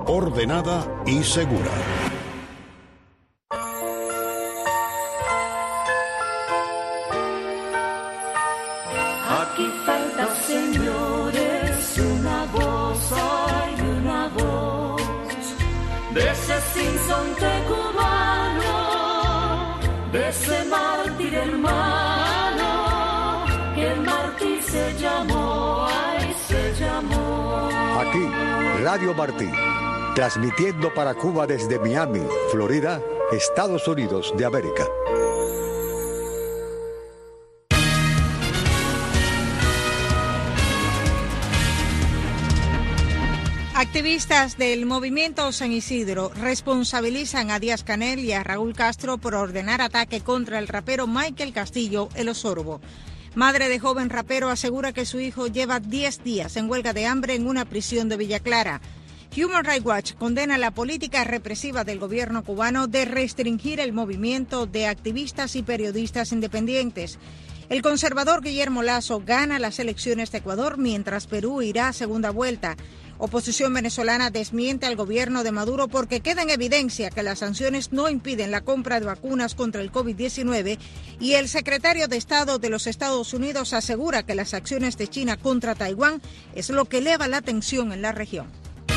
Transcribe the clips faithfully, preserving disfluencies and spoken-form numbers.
ordenada y segura. Aquí falta, señores, una voz, hay una voz de ese sinsonte cubano, de ese mártir hermano, que el mártir se llamó, ay, se llamó. Aquí, Radio Martí, transmitiendo para Cuba desde Miami, Florida, Estados Unidos de América. Activistas del movimiento San Isidro responsabilizan a Díaz-Canel y a Raúl Castro por ordenar ataque contra el rapero Michael Castillo, el Osorbo. Madre de joven rapero asegura que su hijo lleva diez días en huelga de hambre en una prisión de Villa Clara. Human Rights Watch condena la política represiva del gobierno cubano de restringir el movimiento de activistas y periodistas independientes. El conservador Guillermo Lasso gana las elecciones de Ecuador mientras Perú irá a segunda vuelta. Oposición venezolana desmiente al gobierno de Maduro porque queda en evidencia que las sanciones no impiden la compra de vacunas contra el COVID diecinueve y el secretario de Estado de los Estados Unidos asegura que las acciones de China contra Taiwán es lo que eleva la tensión en la región.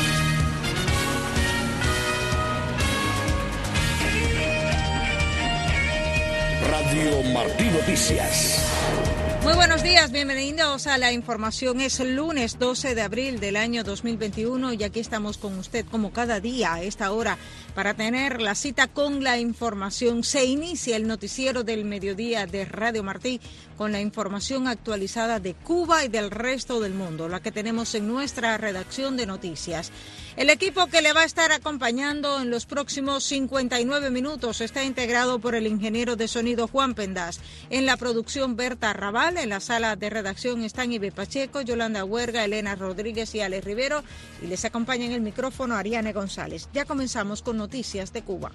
Radio Martí Noticias. Muy buenos días, bienvenidos a la información. Es el lunes doce de abril del año dos mil veintiuno y aquí estamos con usted como cada día a esta hora para tener la cita con la información. Se inicia el noticiero del mediodía de Radio Martí con la información actualizada de Cuba y del resto del mundo, la que tenemos en nuestra redacción de noticias. El equipo que le va a estar acompañando en los próximos cincuenta y nueve minutos está integrado por el ingeniero de sonido Juan Pendas, en la producción Berta Raval, en la sala de redacción están Ibe Pacheco, Yolanda Huerga, Elena Rodríguez y Alex Rivero, y les acompaña en el micrófono Ariane González. Ya comenzamos con noticias de Cuba.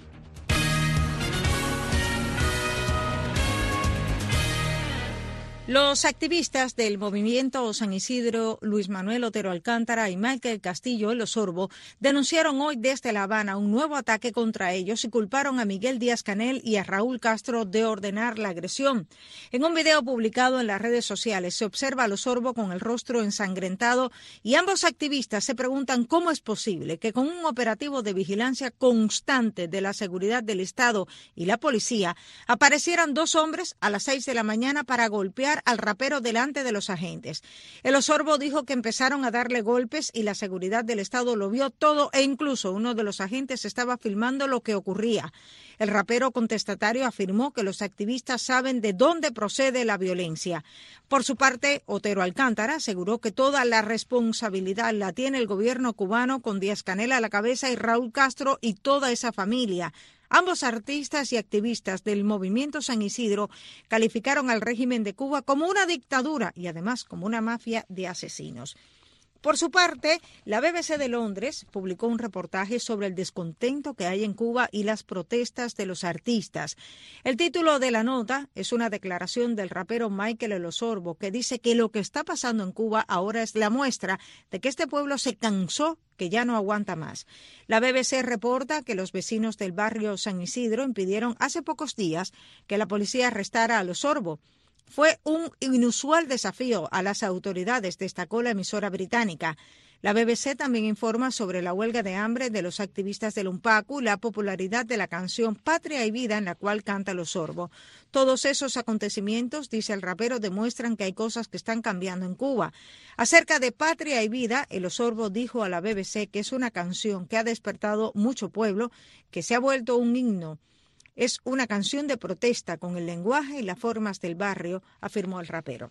Los activistas del movimiento San Isidro, Luis Manuel Otero Alcántara y Michael Castillo, el Osorbo, denunciaron hoy desde La Habana un nuevo ataque contra ellos y culparon a Miguel Díaz-Canel y a Raúl Castro de ordenar la agresión. En un video publicado en las redes sociales se observa al Osorbo con el rostro ensangrentado y ambos activistas se preguntan cómo es posible que con un operativo de vigilancia constante de la seguridad del Estado y la policía aparecieran dos hombres a las seis de la mañana para golpear al rapero delante de los agentes. El Osorbo dijo que empezaron a darle golpes y la seguridad del Estado lo vio todo e incluso uno de los agentes estaba filmando lo que ocurría. El rapero contestatario afirmó que los activistas saben de dónde procede la violencia. Por su parte, Otero Alcántara aseguró que toda la responsabilidad la tiene el gobierno cubano con Díaz-Canel a la cabeza y Raúl Castro y toda esa familia. Ambos artistas y activistas del movimiento San Isidro calificaron al régimen de Cuba como una dictadura y además como una mafia de asesinos. Por su parte, la B B C de Londres publicó un reportaje sobre el descontento que hay en Cuba y las protestas de los artistas. El título de la nota es una declaración del rapero Michael El Osorbo que dice que lo que está pasando en Cuba ahora es la muestra de que este pueblo se cansó, que ya no aguanta más. La B B C reporta que los vecinos del barrio San Isidro impidieron hace pocos días que la policía arrestara al Osorbo. Fue un inusual desafío a las autoridades, destacó la emisora británica. La B B C también informa sobre la huelga de hambre de los activistas del Unpacu y la popularidad de la canción Patria y Vida en la cual canta el Osorbo. Todos esos acontecimientos, dice el rapero, demuestran que hay cosas que están cambiando en Cuba. Acerca de Patria y Vida, el Osorbo dijo a la B B C que es una canción que ha despertado mucho pueblo, que se ha vuelto un himno. Es una canción de protesta con el lenguaje y las formas del barrio, afirmó el rapero.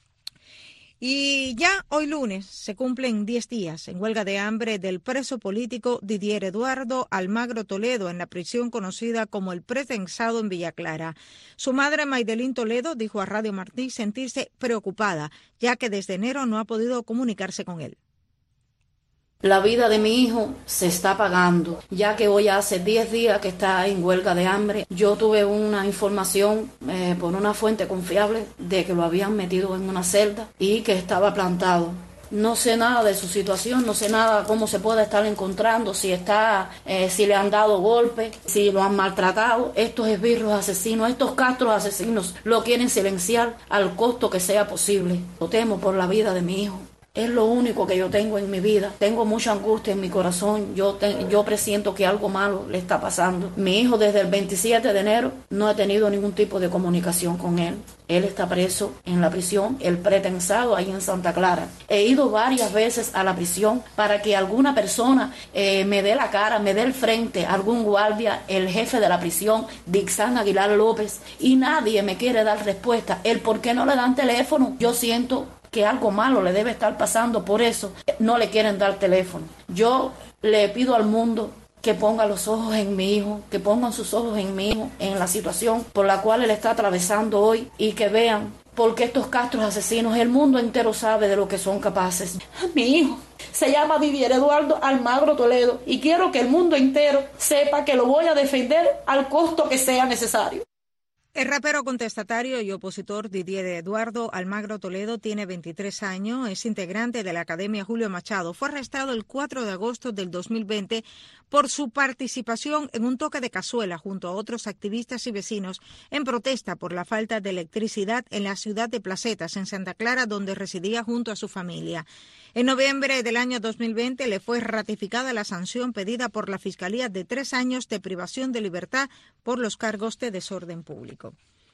Y ya hoy lunes se cumplen diez días en huelga de hambre del preso político Didier Eduardo Almagro Toledo en la prisión conocida como El Pretensado en Villa Clara. Su madre Maydelín Toledo dijo a Radio Martí sentirse preocupada, ya que desde enero no ha podido comunicarse con él. La vida de mi hijo se está pagando, ya que hoy hace diez días que está en huelga de hambre. Yo tuve una información eh, por una fuente confiable de que lo habían metido en una celda y que estaba plantado No sé nada de su situación, no sé nada cómo se puede estar encontrando, si está, eh, si le han dado golpes, si lo han maltratado. Estos esbirros asesinos, estos castros asesinos lo quieren silenciar al costo que sea posible. Lo temo por la vida de mi hijo. Es lo único que yo tengo en mi vida. Tengo mucha angustia en mi corazón. Yo, te, yo presiento que algo malo le está pasando. Mi hijo desde el veintisiete de enero no he tenido ningún tipo de comunicación con él. Él está preso en la prisión, el pretensado ahí en Santa Clara. He ido varias veces a la prisión para que alguna persona eh, me dé la cara, me dé el frente, algún guardia, el jefe de la prisión, Dixán Aguilar López, y nadie me quiere dar respuesta. El por qué no le dan teléfono. Yo siento que algo malo le debe estar pasando, por eso no le quieren dar teléfono. Yo le pido al mundo que ponga los ojos en mi hijo, que pongan sus ojos en mi hijo, en la situación por la cual él está atravesando hoy, y que vean por qué estos castros asesinos, el mundo entero sabe de lo que son capaces. Mi hijo se llama Vivier Eduardo Almagro Toledo y quiero que el mundo entero sepa que lo voy a defender al costo que sea necesario. El rapero contestatario y opositor Didier Eduardo Almagro Toledo tiene veintitrés años, es integrante de la Academia Julio Machado. Fue arrestado el cuatro de agosto del dos mil veinte por su participación en un toque de cazuela junto a otros activistas y vecinos en protesta por la falta de electricidad en la ciudad de Placetas, en Santa Clara, donde residía junto a su familia. En noviembre del año dos mil veinte le fue ratificada la sanción pedida por la Fiscalía de tres años de privación de libertad por los cargos de desorden público.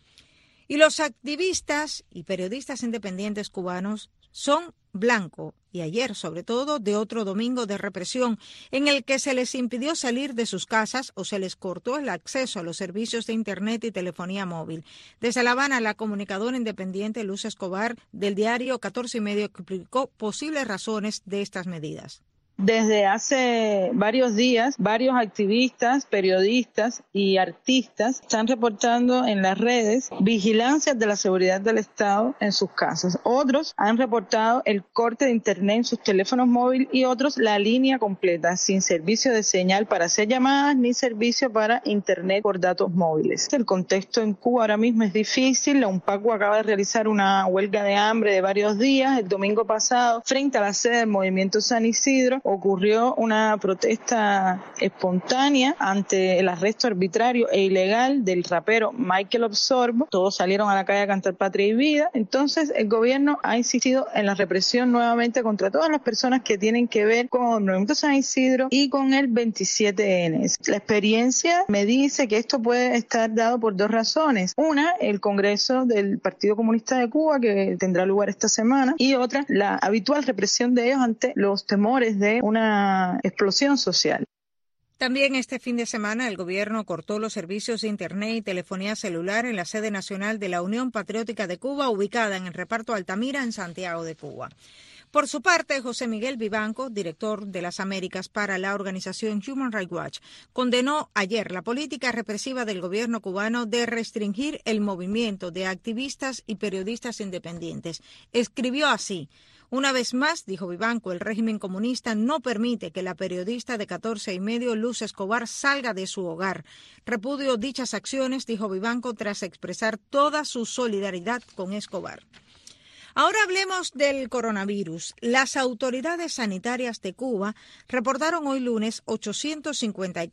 Y los activistas y periodistas independientes cubanos son blanco, y ayer sobre todo, de otro domingo de represión en el que se les impidió salir de sus casas o se les cortó el acceso a los servicios de Internet y telefonía móvil. Desde La Habana, la comunicadora independiente Luz Escobar del diario catorce y medio explicó posibles razones de estas medidas. Desde hace varios días, varios activistas, periodistas y artistas están reportando en las redes vigilancias de la seguridad del Estado en sus casas. Otros han reportado el corte de Internet en sus teléfonos móviles y otros la línea completa, sin servicio de señal para hacer llamadas ni servicio para Internet por datos móviles. El contexto en Cuba ahora mismo es difícil. La UNPACU acaba de realizar una huelga de hambre de varios días. El domingo pasado, frente a la sede del Movimiento San Isidro, ocurrió una protesta espontánea ante el arresto arbitrario e ilegal del rapero Michael Osorbo. Todos salieron a la calle a cantar Patria y Vida. Entonces el gobierno ha insistido en la represión nuevamente contra todas las personas que tienen que ver con el Movimiento San Isidro y con el veintisiete ene. La experiencia me dice que esto puede estar dado por dos razones. Una, el Congreso del Partido Comunista de Cuba, que tendrá lugar esta semana, y otra, la habitual represión de ellos ante los temores de una explosión social. También este fin de semana el gobierno cortó los servicios de Internet y telefonía celular en la sede nacional de la Unión Patriótica de Cuba, ubicada en el reparto Altamira, en Santiago de Cuba. Por su parte, José Miguel Vivanco, director de las Américas para la organización Human Rights Watch, condenó ayer la política represiva del gobierno cubano de restringir el movimiento de activistas y periodistas independientes. Escribió así: una vez más, dijo Vivanco, el régimen comunista no permite que la periodista de catorce y medio Luz Escobar salga de su hogar. Repudio dichas acciones, dijo Vivanco, tras expresar toda su solidaridad con Escobar. Ahora hablemos del coronavirus. Las autoridades sanitarias de Cuba reportaron hoy lunes ochocientos cincuenta y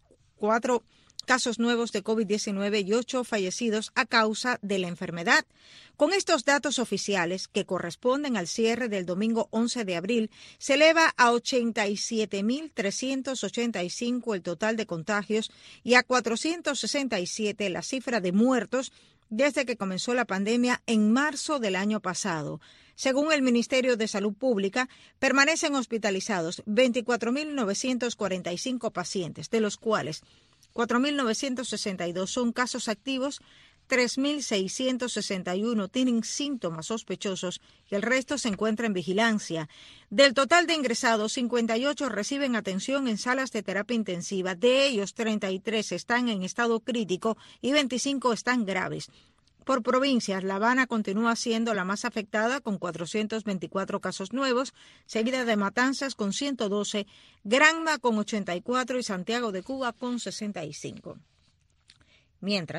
cuatro casos nuevos de COVID diecinueve y ocho fallecidos a causa de la enfermedad. Con estos datos oficiales, que corresponden al cierre del domingo once de abril, se eleva a ochenta y siete mil trescientos ochenta y cinco el total de contagios y a cuatrocientos sesenta y siete la cifra de muertos desde que comenzó la pandemia en marzo del año pasado. Según el Ministerio de Salud Pública, permanecen hospitalizados veinticuatro mil novecientos cuarenta y cinco pacientes, de los cuales cuatro mil novecientos sesenta y dos son casos activos, tres mil seiscientos sesenta y uno tienen síntomas sospechosos y el resto se encuentra en vigilancia. Del total de ingresados, cincuenta y ocho reciben atención en salas de terapia intensiva. De ellos, treinta y tres están en estado crítico y veinticinco están graves. Por provincias, La Habana continúa siendo la más afectada con cuatrocientos veinticuatro casos nuevos, seguida de Matanzas con ciento doce, Granma con ochenta y cuatro y Santiago de Cuba con sesenta y cinco. Mientras,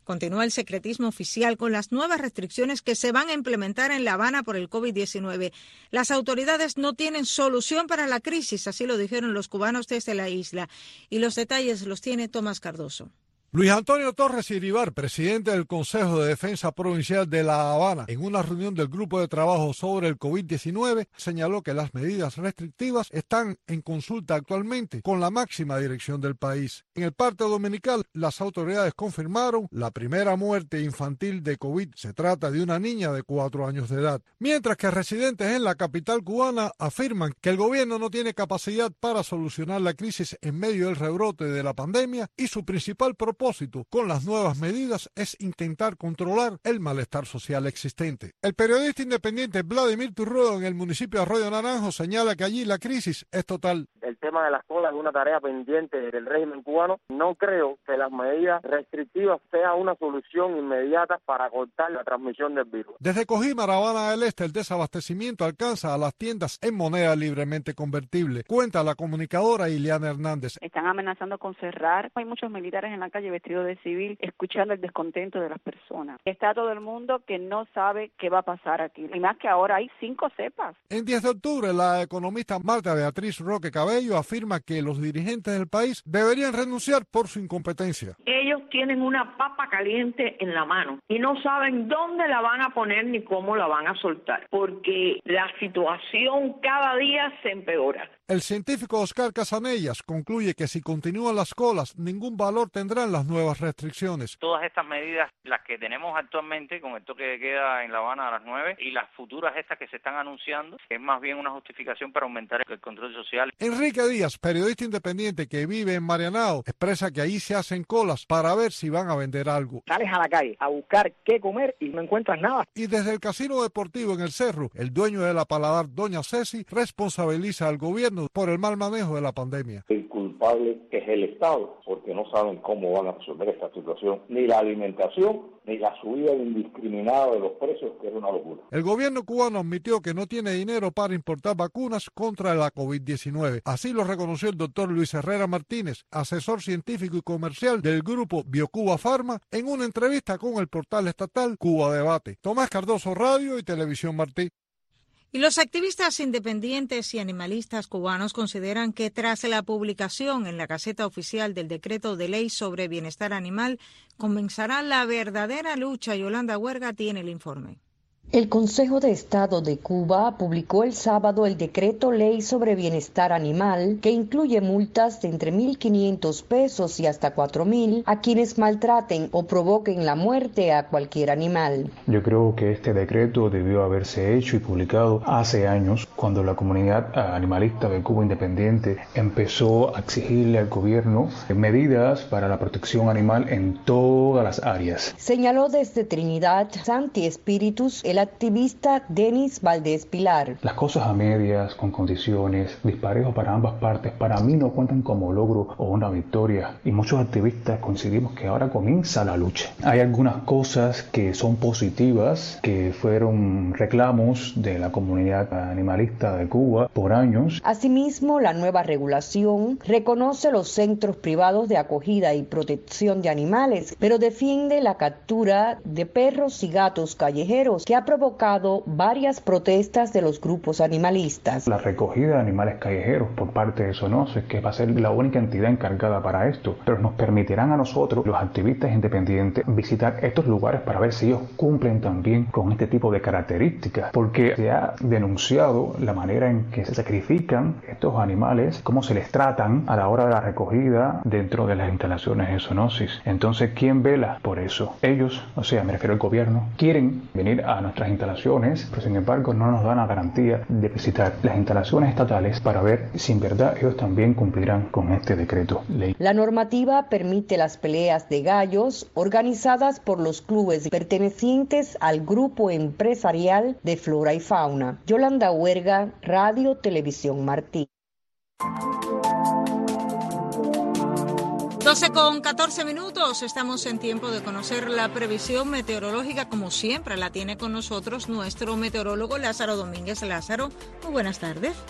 Continúa el secretismo oficial con las nuevas restricciones que se van a implementar en La Habana por el COVID diecinueve. Las autoridades no tienen solución para la crisis, así lo dijeron los cubanos desde la isla. Y los detalles los tiene Tomás Cardoso. Luis Antonio Torres Iribar, presidente del Consejo de Defensa Provincial de La Habana, en una reunión del Grupo de Trabajo sobre el COVID diecinueve, señaló que las medidas restrictivas están en consulta actualmente con la máxima dirección del país. En el parte dominical, las autoridades confirmaron la primera muerte infantil de COVID. Se trata de una niña de cuatro años de edad. Mientras que residentes en la capital cubana afirman que el gobierno no tiene capacidad para solucionar la crisis en medio del rebrote de la pandemia y su principal propósito con las nuevas medidas es intentar controlar el malestar social existente. El periodista independiente Vladimir Turrudo en el municipio de Arroyo Naranjo señala que allí la crisis es total. El tema de las colas es una tarea pendiente del régimen cubano. No creo que las medidas restrictivas sean una solución inmediata para cortar la transmisión del virus. Desde Cojímar, Habana del Este, el desabastecimiento alcanza a las tiendas en moneda libremente convertible. Cuenta la comunicadora Ileana Hernández. Están amenazando con cerrar. Hay muchos militares en la calle vestidos de civil, escuchando el descontento de las personas. Está todo el mundo que no sabe qué va a pasar aquí. Y más que ahora hay cinco cepas. En diez de octubre, la economista Marta Beatriz Roque Cabello afirma que los dirigentes del país deberían renunciar por su incompetencia. Ellos tienen una papa caliente en la mano y no saben dónde la van a poner ni cómo la van a soltar, porque la situación cada día se empeora. El científico Oscar Casanellas concluye que si continúan las colas, ningún valor tendrán las nuevas restricciones. Todas estas medidas, las que tenemos actualmente con el toque de queda en La Habana a las nueve y las futuras estas que se están anunciando, es más bien una justificación para aumentar el control social. Enrique Díaz, periodista independiente que vive en Marianao, expresa que ahí se hacen colas para ver si van a vender algo. Sales a la calle a buscar qué comer y no encuentras nada. Y desde el casino deportivo en el Cerro, el dueño de la Paladar, Doña Ceci, responsabiliza al gobierno por el mal manejo de la pandemia. El culpable es el Estado, porque no saben cómo van a resolver esta situación, ni la alimentación, ni la subida indiscriminada de los precios, que es una locura. El gobierno cubano admitió que no tiene dinero para importar vacunas contra la COVID diecinueve. Así lo reconoció el doctor Luis Herrera Martínez, asesor científico y comercial del grupo BioCuba Pharma, en una entrevista con el portal estatal Cuba Debate. Tomás Cardoso, Radio y Televisión Martí. Y los activistas independientes y animalistas cubanos consideran que tras la publicación en la Gaceta Oficial del Decreto de Ley sobre Bienestar Animal, comenzará la verdadera lucha. Yolanda Huerga tiene el informe. El Consejo de Estado de Cuba publicó el sábado el Decreto Ley sobre Bienestar Animal, que incluye multas de entre mil quinientos pesos y hasta cuatro mil a quienes maltraten o provoquen la muerte a cualquier animal. Yo creo que este decreto debió haberse hecho y publicado hace años, cuando la comunidad animalista de Cuba Independiente empezó a exigirle al gobierno medidas para la protección animal en todas las áreas. Señaló desde Trinidad Santi Espíritus el activista Denis Valdés Pilar. Las cosas a medias, con condiciones, disparejos para ambas partes, para mí no cuentan como logro o una victoria. Y muchos activistas coincidimos que ahora comienza la lucha. Hay algunas cosas que son positivas, que fueron reclamos de la comunidad animalista de Cuba por años. Asimismo, la nueva regulación reconoce los centros privados de acogida y protección de animales, pero defiende la captura de perros y gatos callejeros, que ha provocado varias protestas de los grupos animalistas. La recogida de animales callejeros por parte de Zoonosis, que va a ser la única entidad encargada para esto, pero nos permitirán a nosotros, los activistas independientes, visitar estos lugares para ver si ellos cumplen también con este tipo de características, porque se ha denunciado la manera en que se sacrifican estos animales, cómo se les tratan a la hora de la recogida dentro de las instalaciones de Zoonosis. Entonces, ¿quién vela por eso? Ellos, o sea, me refiero al gobierno, quieren venir a nuestras instalaciones, pero sin embargo no nos dan la garantía de visitar las instalaciones estatales para ver si en verdad ellos también cumplirán con este decreto ley. La normativa permite las peleas de gallos organizadas por los clubes pertenecientes al grupo empresarial de Flora y Fauna. Yolanda Huerga, Radio Televisión Martí. doce con catorce minutos, estamos en tiempo de conocer la previsión meteorológica, como siempre la tiene con nosotros nuestro meteorólogo Lázaro Domínguez. Lázaro, muy buenas tardes.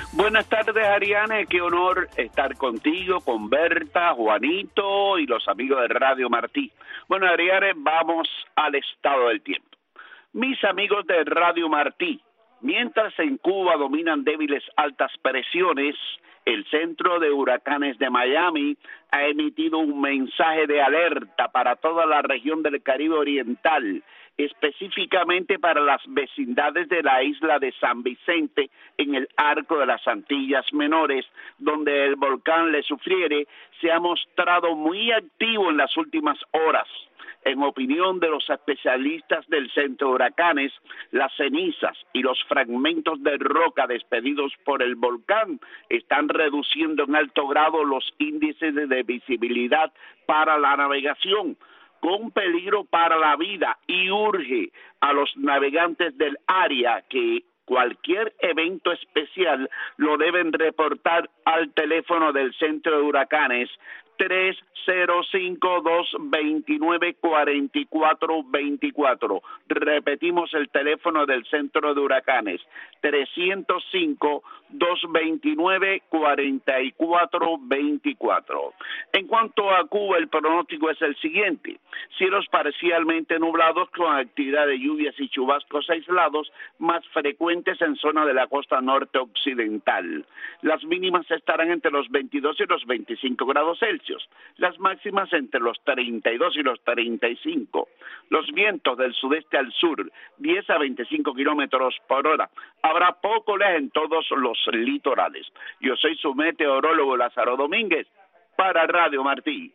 Buenas tardes, Ariane, qué honor estar contigo, con Berta, Juanito y los amigos de Radio Martí. Bueno, Ariane, vamos al estado del tiempo. Mis amigos de Radio Martí, mientras en Cuba dominan débiles altas presiones, el Centro de Huracanes de Miami ha emitido un mensaje de alerta para toda la región del Caribe Oriental, específicamente para las vecindades de la isla de San Vicente en el arco de las Antillas Menores, donde el volcán Le Soufriere se ha mostrado muy activo en las últimas horas. En opinión de los especialistas del Centro de Huracanes, las cenizas y los fragmentos de roca despedidos por el volcán están reduciendo en alto grado los índices de visibilidad para la navegación, con peligro para la vida, y urge a los navegantes del área que cualquier evento especial lo deben reportar al teléfono del Centro de Huracanes tres cero cinco, dos dos nueve, cuatro cuatro dos cuatro. Repetimos el teléfono del Centro de Huracanes, tres cero cinco, dos dos nueve, cuatro cuatro dos cuatro. En cuanto a Cuba, el pronóstico es el siguiente: cielos parcialmente nublados con actividad de lluvias y chubascos aislados, más frecuentes en zona de la costa norte occidental. Las mínimas estarán entre los veintidós y los veinticinco grados Celsius. Las máximas entre los treinta y dos y los treinta y cinco. Los vientos del sudeste al sur, diez a veinticinco kilómetros por hora. Habrá poco oleaje en todos los litorales. Yo soy su meteorólogo Lázaro Domínguez para Radio Martí.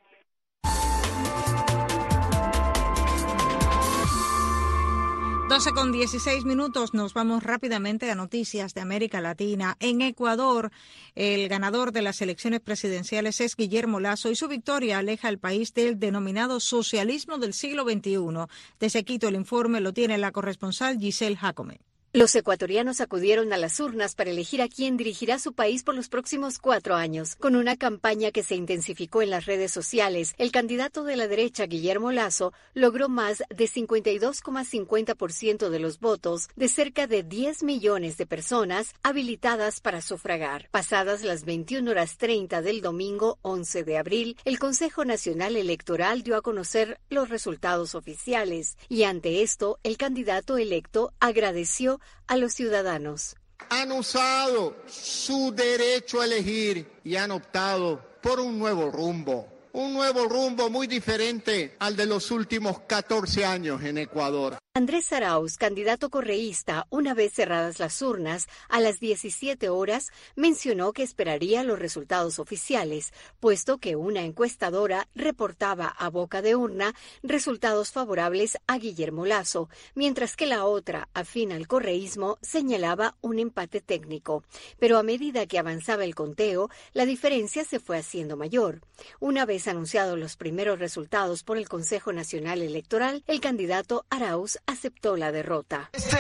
doce con dieciséis minutos, nos vamos rápidamente a noticias de América Latina. En Ecuador, el ganador de las elecciones presidenciales es Guillermo Lasso y su victoria aleja al país del denominado socialismo del siglo veintiuno. Desde Quito el informe lo tiene la corresponsal Giselle Jacome. Los ecuatorianos acudieron a las urnas para elegir a quién dirigirá su país por los próximos cuatro años. Con una campaña que se intensificó en las redes sociales, el candidato de la derecha, Guillermo Lasso, logró más de cincuenta y dos coma cincuenta por ciento de los votos de cerca de diez millones de personas habilitadas para sufragar. Pasadas las veintiuna horas treinta del domingo once de abril, el Consejo Nacional Electoral dio a conocer los resultados oficiales y ante esto, el candidato electo agradeció a los ciudadanos. Han usado su derecho a elegir y han optado por un nuevo rumbo, un nuevo rumbo muy diferente al de los últimos catorce años en Ecuador. Andrés Arauz, candidato correísta, una vez cerradas las urnas, a las diecisiete horas, mencionó que esperaría los resultados oficiales, puesto que una encuestadora reportaba a boca de urna resultados favorables a Guillermo Lasso, mientras que la otra, afín al correísmo, señalaba un empate técnico. Pero a medida que avanzaba el conteo, la diferencia se fue haciendo mayor. Una vez anunciados los primeros resultados por el Consejo Nacional Electoral, el candidato Arauz aceptó la derrota. Este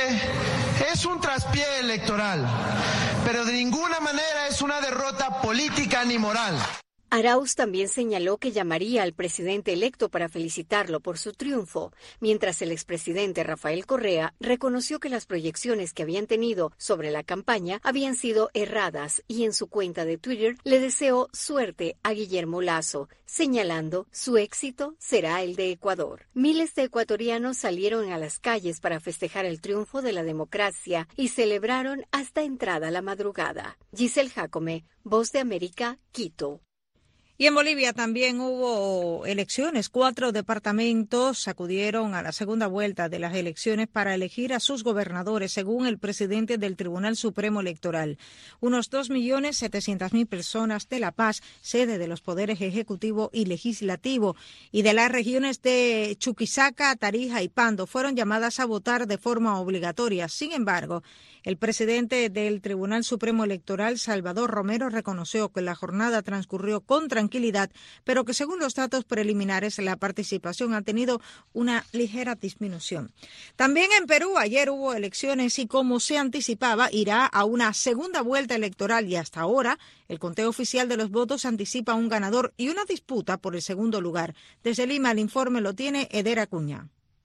es un traspié electoral, pero de ninguna manera es una derrota política ni moral. Arauz también señaló que llamaría al presidente electo para felicitarlo por su triunfo, mientras el expresidente Rafael Correa reconoció que las proyecciones que habían tenido sobre la campaña habían sido erradas y en su cuenta de Twitter le deseó suerte a Guillermo Lasso, señalando su éxito será el de Ecuador. Miles de ecuatorianos salieron a las calles para festejar el triunfo de la democracia y celebraron hasta entrada la madrugada. Giselle Jacome, Voz de América, Quito. Y en Bolivia también hubo elecciones. Cuatro departamentos acudieron a la segunda vuelta de las elecciones para elegir a sus gobernadores, según el presidente del Tribunal Supremo Electoral. Unos dos millones setecientas mil personas de La Paz, sede de los poderes ejecutivo y legislativo, y de las regiones de Chuquisaca, Tarija y Pando, fueron llamadas a votar de forma obligatoria. Sin embargo, el presidente del Tribunal Supremo Electoral, Salvador Romero, reconoció que la jornada transcurrió con tranquilidad, pero que según los datos preliminares la participación ha tenido una ligera disminución. También en Perú ayer hubo elecciones y, como se anticipaba, irá a una segunda vuelta electoral y hasta ahora el conteo oficial de los votos anticipa un ganador y una disputa por el segundo lugar. Desde Lima el informe lo tiene Eder Acuña.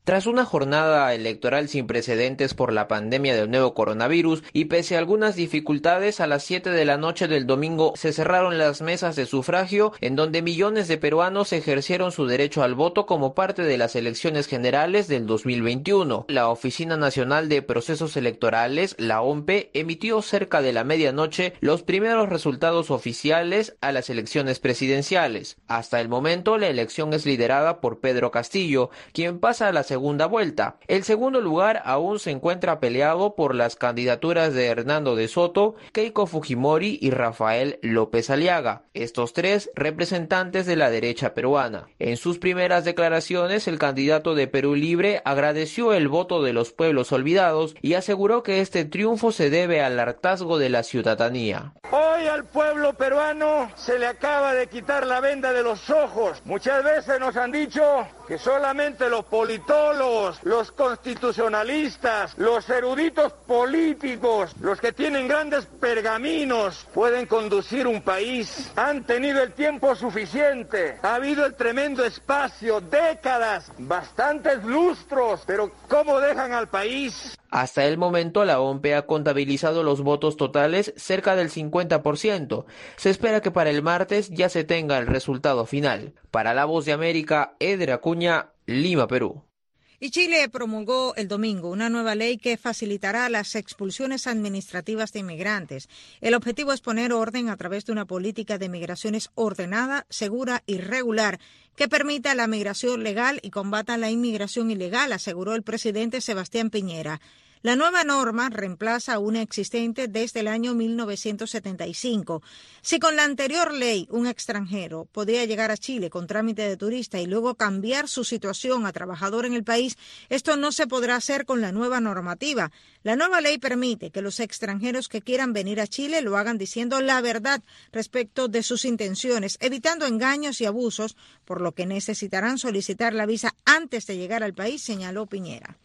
Tras una jornada electoral sin precedentes por la pandemia del nuevo coronavirus y pese a algunas dificultades, a las siete de la noche del domingo se cerraron las mesas de sufragio en donde millones de peruanos ejercieron su derecho al voto como parte de las elecciones generales del dos mil veintiuno. La Oficina Nacional de Procesos Electorales, la O M P E, emitió cerca de la medianoche los primeros resultados oficiales a las elecciones presidenciales. Hasta el momento, la elección es liderada por Pedro Castillo, quien pasa a la segunda segunda vuelta. El segundo lugar aún se encuentra peleado por las candidaturas de Hernando de Soto, Keiko Fujimori y Rafael López Aliaga, estos tres representantes de la derecha peruana. En sus primeras declaraciones, el candidato de Perú Libre agradeció el voto de los pueblos olvidados y aseguró que este triunfo se debe al hartazgo de la ciudadanía. Hoy al pueblo peruano se le acaba de quitar la venda de los ojos. Muchas veces nos han dicho que solamente los politólogos, los constitucionalistas, los eruditos políticos, los que tienen grandes pergaminos pueden conducir un país. Han tenido el tiempo suficiente, ha habido el tremendo espacio, décadas, bastantes lustros, pero ¿cómo dejan al país? Hasta el momento, la O M P E ha contabilizado los votos totales cerca del cincuenta por ciento. Se espera que para el martes ya se tenga el resultado final. Para La Voz de América, Eder Acuña, Lima, Perú. Y Chile promulgó el domingo una nueva ley que facilitará las expulsiones administrativas de inmigrantes. El objetivo es poner orden a través de una política de migraciones ordenada, segura y regular que permita la migración legal y combata la inmigración ilegal, aseguró el presidente Sebastián Piñera. La nueva norma reemplaza a una existente desde el año mil novecientos setenta y cinco. Si con la anterior ley un extranjero podía llegar a Chile con trámite de turista y luego cambiar su situación a trabajador en el país, esto no se podrá hacer con la nueva normativa. La nueva ley permite que los extranjeros que quieran venir a Chile lo hagan diciendo la verdad respecto de sus intenciones, evitando engaños y abusos, por lo que necesitarán solicitar la visa antes de llegar al país, señaló Piñera.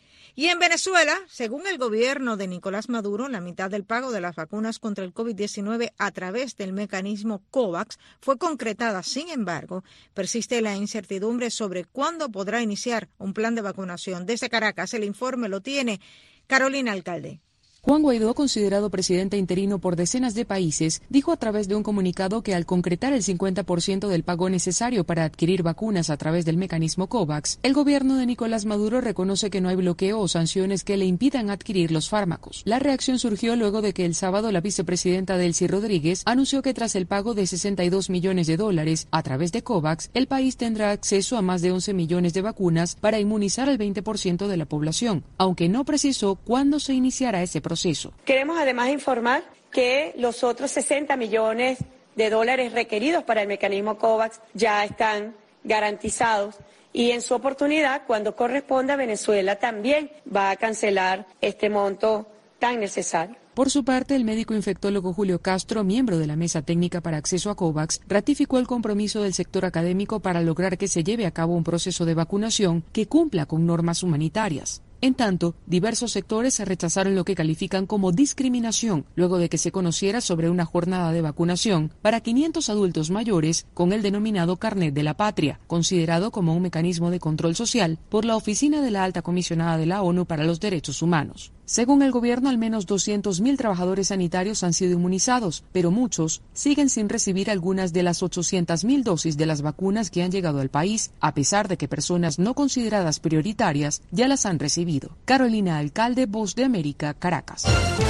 Y en Venezuela, según el gobierno de Nicolás Maduro, la mitad del pago de las vacunas contra el COVID diecinueve a través del mecanismo COVAX fue concretada. Sin embargo, persiste la incertidumbre sobre cuándo podrá iniciar un plan de vacunación. Desde Caracas, el informe lo tiene Carolina Alcalde. Juan Guaidó, considerado presidente interino por decenas de países, dijo a través de un comunicado que al concretar el cincuenta por ciento del pago necesario para adquirir vacunas a través del mecanismo COVAX, el gobierno de Nicolás Maduro reconoce que no hay bloqueo o sanciones que le impidan adquirir los fármacos. La reacción surgió luego de que el sábado la vicepresidenta Delcy Rodríguez anunció que tras el pago de sesenta y dos millones de dólares a través de COVAX, el país tendrá acceso a más de once millones de vacunas para inmunizar al veinte por ciento de la población, aunque no precisó cuándo se iniciará ese proceso. Proceso. Queremos además informar que los otros sesenta millones de dólares requeridos para el mecanismo COVAX ya están garantizados y en su oportunidad, cuando corresponda, Venezuela también va a cancelar este monto tan necesario. Por su parte, el médico infectólogo Julio Castro, miembro de la Mesa Técnica para Acceso a COVAX, ratificó el compromiso del sector académico para lograr que se lleve a cabo un proceso de vacunación que cumpla con normas humanitarias. En tanto, diversos sectores rechazaron lo que califican como discriminación luego de que se conociera sobre una jornada de vacunación para quinientos adultos mayores con el denominado Carnet de la Patria, considerado como un mecanismo de control social por la Oficina de la Alta Comisionada de la ONU para los Derechos Humanos. Según el gobierno, al menos doscientos mil trabajadores sanitarios han sido inmunizados, pero muchos siguen sin recibir algunas de las ochocientas mil dosis de las vacunas que han llegado al país, a pesar de que personas no consideradas prioritarias ya las han recibido. Carolina Alcalde, Voz de América, Caracas.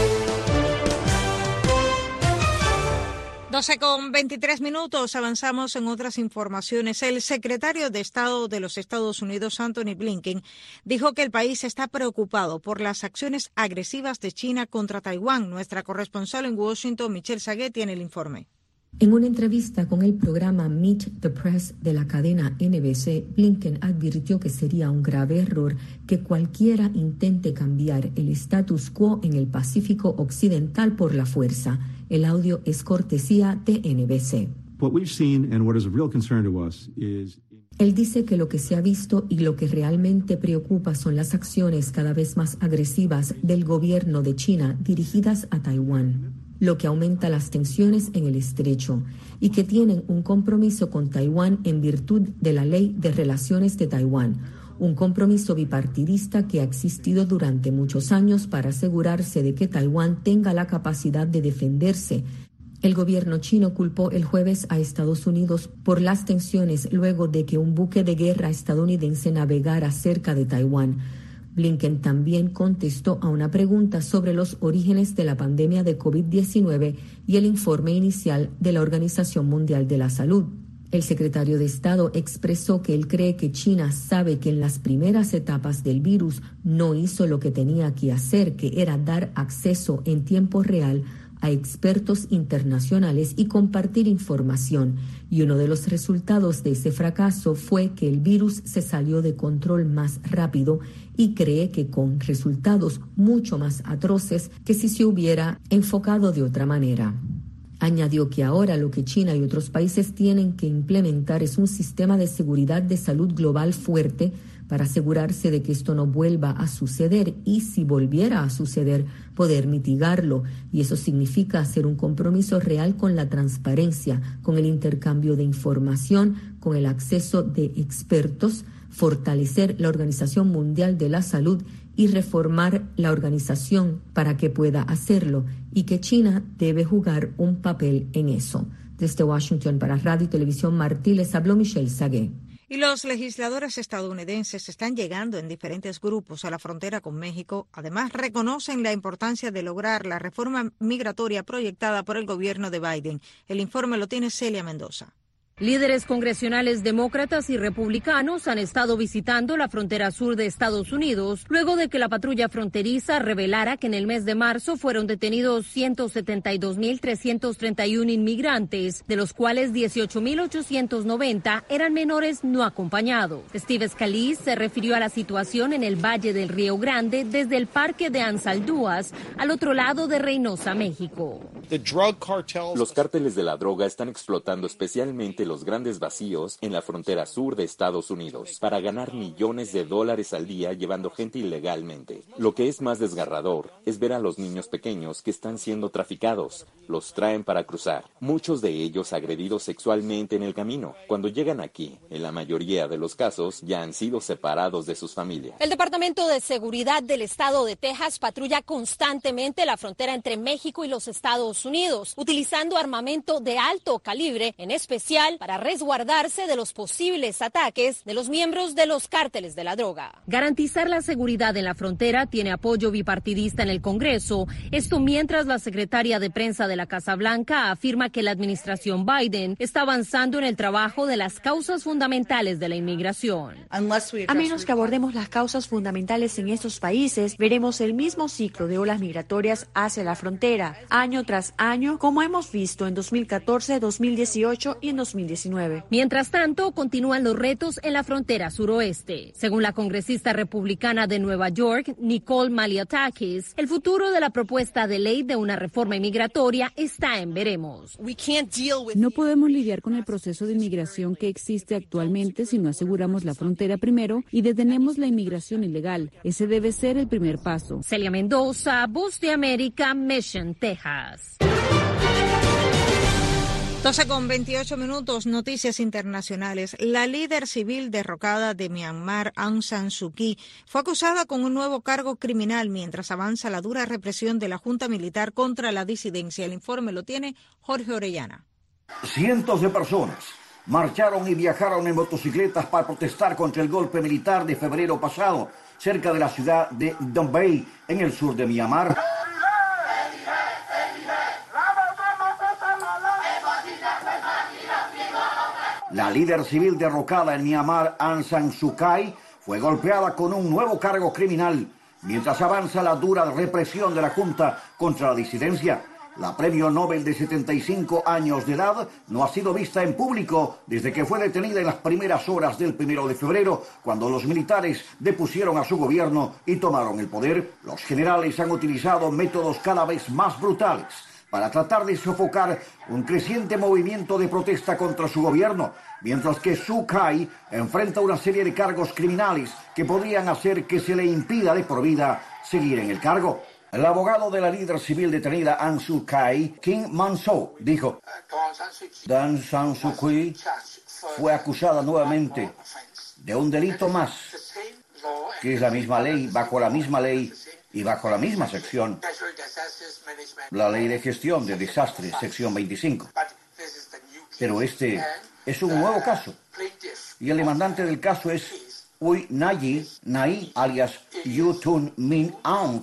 doce con veintitrés minutos, avanzamos en otras informaciones. El secretario de Estado de los Estados Unidos, Anthony Blinken, dijo que el país está preocupado por las acciones agresivas de China contra Taiwán. Nuestra corresponsal en Washington, Michelle Saguet, tiene el informe. En una entrevista con el programa Meet the Press de la cadena N B C, Blinken advirtió que sería un grave error que cualquiera intente cambiar el status quo en el Pacífico Occidental por la fuerza. El audio es cortesía de N B C. Él dice que lo que se ha visto y lo que realmente preocupa son las acciones cada vez más agresivas del gobierno de China dirigidas a Taiwán, lo que aumenta las tensiones en el estrecho y que tienen un compromiso con Taiwán en virtud de la Ley de Relaciones de Taiwán, un compromiso bipartidista que ha existido durante muchos años para asegurarse de que Taiwán tenga la capacidad de defenderse. El gobierno chino culpó el jueves a Estados Unidos por las tensiones luego de que un buque de guerra estadounidense navegara cerca de Taiwán. Blinken también contestó a una pregunta sobre los orígenes de la pandemia de COVID diecinueve y el informe inicial de la Organización Mundial de la Salud. El secretario de Estado expresó que él cree que China sabe que en las primeras etapas del virus no hizo lo que tenía que hacer, que era dar acceso en tiempo real a expertos internacionales y compartir información. Y uno de los resultados de ese fracaso fue que el virus se salió de control más rápido y cree que con resultados mucho más atroces que si se hubiera enfocado de otra manera. Añadió que ahora lo que China y otros países tienen que implementar es un sistema de seguridad de salud global fuerte para asegurarse de que esto no vuelva a suceder y, si volviera a suceder, poder mitigarlo. Y eso significa hacer un compromiso real con la transparencia, con el intercambio de información, con el acceso de expertos, fortalecer la Organización Mundial de la Salud y reformar la organización para que pueda hacerlo, y que China debe jugar un papel en eso. Desde Washington para Radio y Televisión Martí les habló Michelle Sagué. Y los legisladores estadounidenses están llegando en diferentes grupos a la frontera con México. Además, reconocen la importancia de lograr la reforma migratoria proyectada por el gobierno de Biden. El informe lo tiene Celia Mendoza. Líderes congresionales demócratas y republicanos han estado visitando la frontera sur de Estados Unidos luego de que la patrulla fronteriza revelara que en el mes de marzo fueron detenidos ciento setenta y dos mil trescientos treinta y uno inmigrantes, de los cuales dieciocho mil ochocientos noventa eran menores no acompañados. Steve Scalise se refirió a la situación en el Valle del Río Grande desde el parque de Ansaldúas, al otro lado de Reynosa, México. Los cárteles de la droga están explotando especialmente los grandes vacíos en la frontera sur de Estados Unidos para ganar millones de dólares al día llevando gente ilegalmente. Lo que es más desgarrador es ver a los niños pequeños que están siendo traficados. Los traen para cruzar, muchos de ellos agredidos sexualmente en el camino. Cuando llegan aquí, en la mayoría de los casos, ya han sido separados de sus familias. El Departamento de Seguridad del Estado de Texas patrulla constantemente la frontera entre México y los Estados Unidos, utilizando armamento de alto calibre, en especial para resguardarse de los posibles ataques de los miembros de los cárteles de la droga. Garantizar la seguridad en la frontera tiene apoyo bipartidista en el Congreso. Esto mientras la secretaria de prensa de la Casa Blanca afirma que la administración Biden está avanzando en el trabajo de las causas fundamentales de la inmigración. A menos que abordemos las causas fundamentales en estos países, veremos el mismo ciclo de olas migratorias hacia la frontera, año tras año, como hemos visto en dos mil catorce, dos mil dieciocho y en dos mil diecinueve. Mientras tanto, continúan los retos en la frontera suroeste. Según la congresista republicana de Nueva York, Nicole Malliotakis, el futuro de la propuesta de ley de una reforma inmigratoria está en veremos. No podemos lidiar con el proceso de inmigración que existe actualmente si no aseguramos la frontera primero y detenemos la inmigración ilegal. Ese debe ser el primer paso. Celia Mendoza, Voz de América, Mission, Texas. doce con veintiocho minutos, noticias internacionales. La líder civil derrocada de Myanmar, Aung San Suu Kyi, fue acusada con un nuevo cargo criminal mientras avanza la dura represión de la junta militar contra la disidencia. El informe lo tiene Jorge Orellana. Cientos de personas marcharon y viajaron en motocicletas para protestar contra el golpe militar de febrero pasado, cerca de la ciudad de Dombey, en el sur de Myanmar. La líder civil derrocada en Myanmar, Aung San Suu Kyi, fue golpeada con un nuevo cargo criminal, mientras avanza la dura represión de la Junta contra la disidencia. La premio Nobel de setenta y cinco años de edad no ha sido vista en público desde que fue detenida en las primeras horas del primero de febrero, cuando los militares depusieron a su gobierno y tomaron el poder. Los generales han utilizado métodos cada vez más brutales para tratar de sofocar un creciente movimiento de protesta contra su gobierno, mientras que Suu Kyi enfrenta una serie de cargos criminales que podrían hacer que se le impida de por vida seguir en el cargo. El abogado de la líder civil detenida Aung San Suu Kyi, Kim Man-soo, dijo: Aung San Suu Kyi fue acusada nuevamente de un delito más, que es la misma ley, bajo la misma ley y bajo la misma sección, la Ley de Gestión de Desastres, sección veinticinco. Pero este es un nuevo caso, y el demandante del caso es Uy Nayi Nai, alias Yu Tun Min Aung.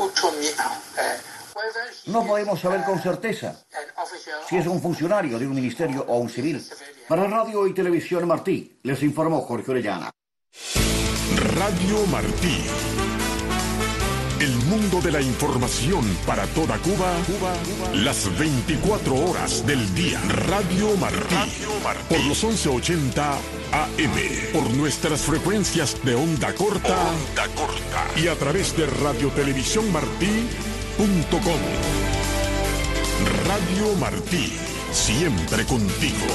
No podemos saber con certeza si es un funcionario de un ministerio o un civil. Para Radio y Televisión Martí, les informó Jorge Orellana. Radio Martí. El mundo de la información para toda Cuba, Cuba, Cuba, las veinticuatro horas del día. Radio Martí, Radio Martí. Por los once ochenta A M, por nuestras frecuencias de onda corta, onda corta y a través de radio televisión martí punto com. Radio Martí, siempre contigo.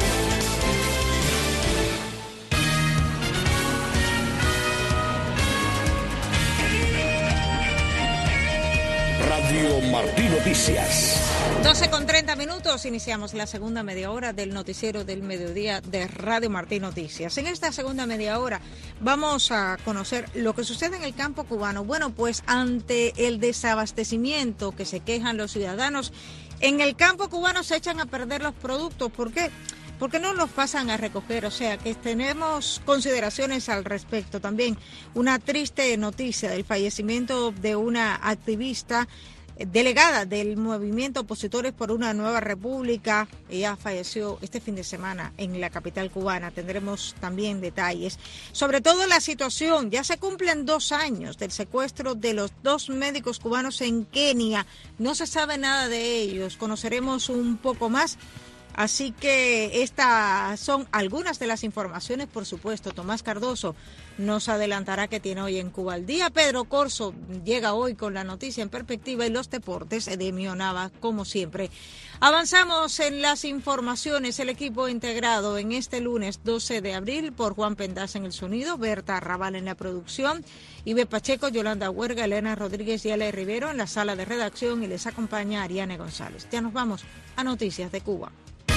Radio Martí Noticias. doce con treinta minutos, iniciamos la segunda media hora del noticiero del mediodía de Radio Martí Noticias. En esta segunda media hora vamos a conocer lo que sucede en el campo cubano. Bueno, pues ante el desabastecimiento que se quejan los ciudadanos, en el campo cubano se echan a perder los productos. ¿Por qué? Porque no los pasan a recoger, o sea que tenemos consideraciones al respecto. También una triste noticia del fallecimiento de una activista delegada del movimiento Opositores por una Nueva República. Ella falleció este fin de semana en la capital cubana. Tendremos también detalles. Sobre todo la situación, ya se cumplen dos años del secuestro de los dos médicos cubanos en Kenia. No se sabe nada de ellos, conoceremos un poco más. Así que estas son algunas de las informaciones, por supuesto. Tomás Cardoso nos adelantará que tiene hoy en Cuba al día. Pedro Corso llega hoy con la noticia en perspectiva y los deportes. Edemio Nava, como siempre. Avanzamos en las informaciones. El equipo integrado en este lunes doce de abril por Juan Pendas en el sonido, Berta Arrabal en la producción, Ibe Pacheco, Yolanda Huerga, Elena Rodríguez y Ale Rivero en la sala de redacción, y les acompaña Ariane González. Ya nos vamos a Noticias de Cuba.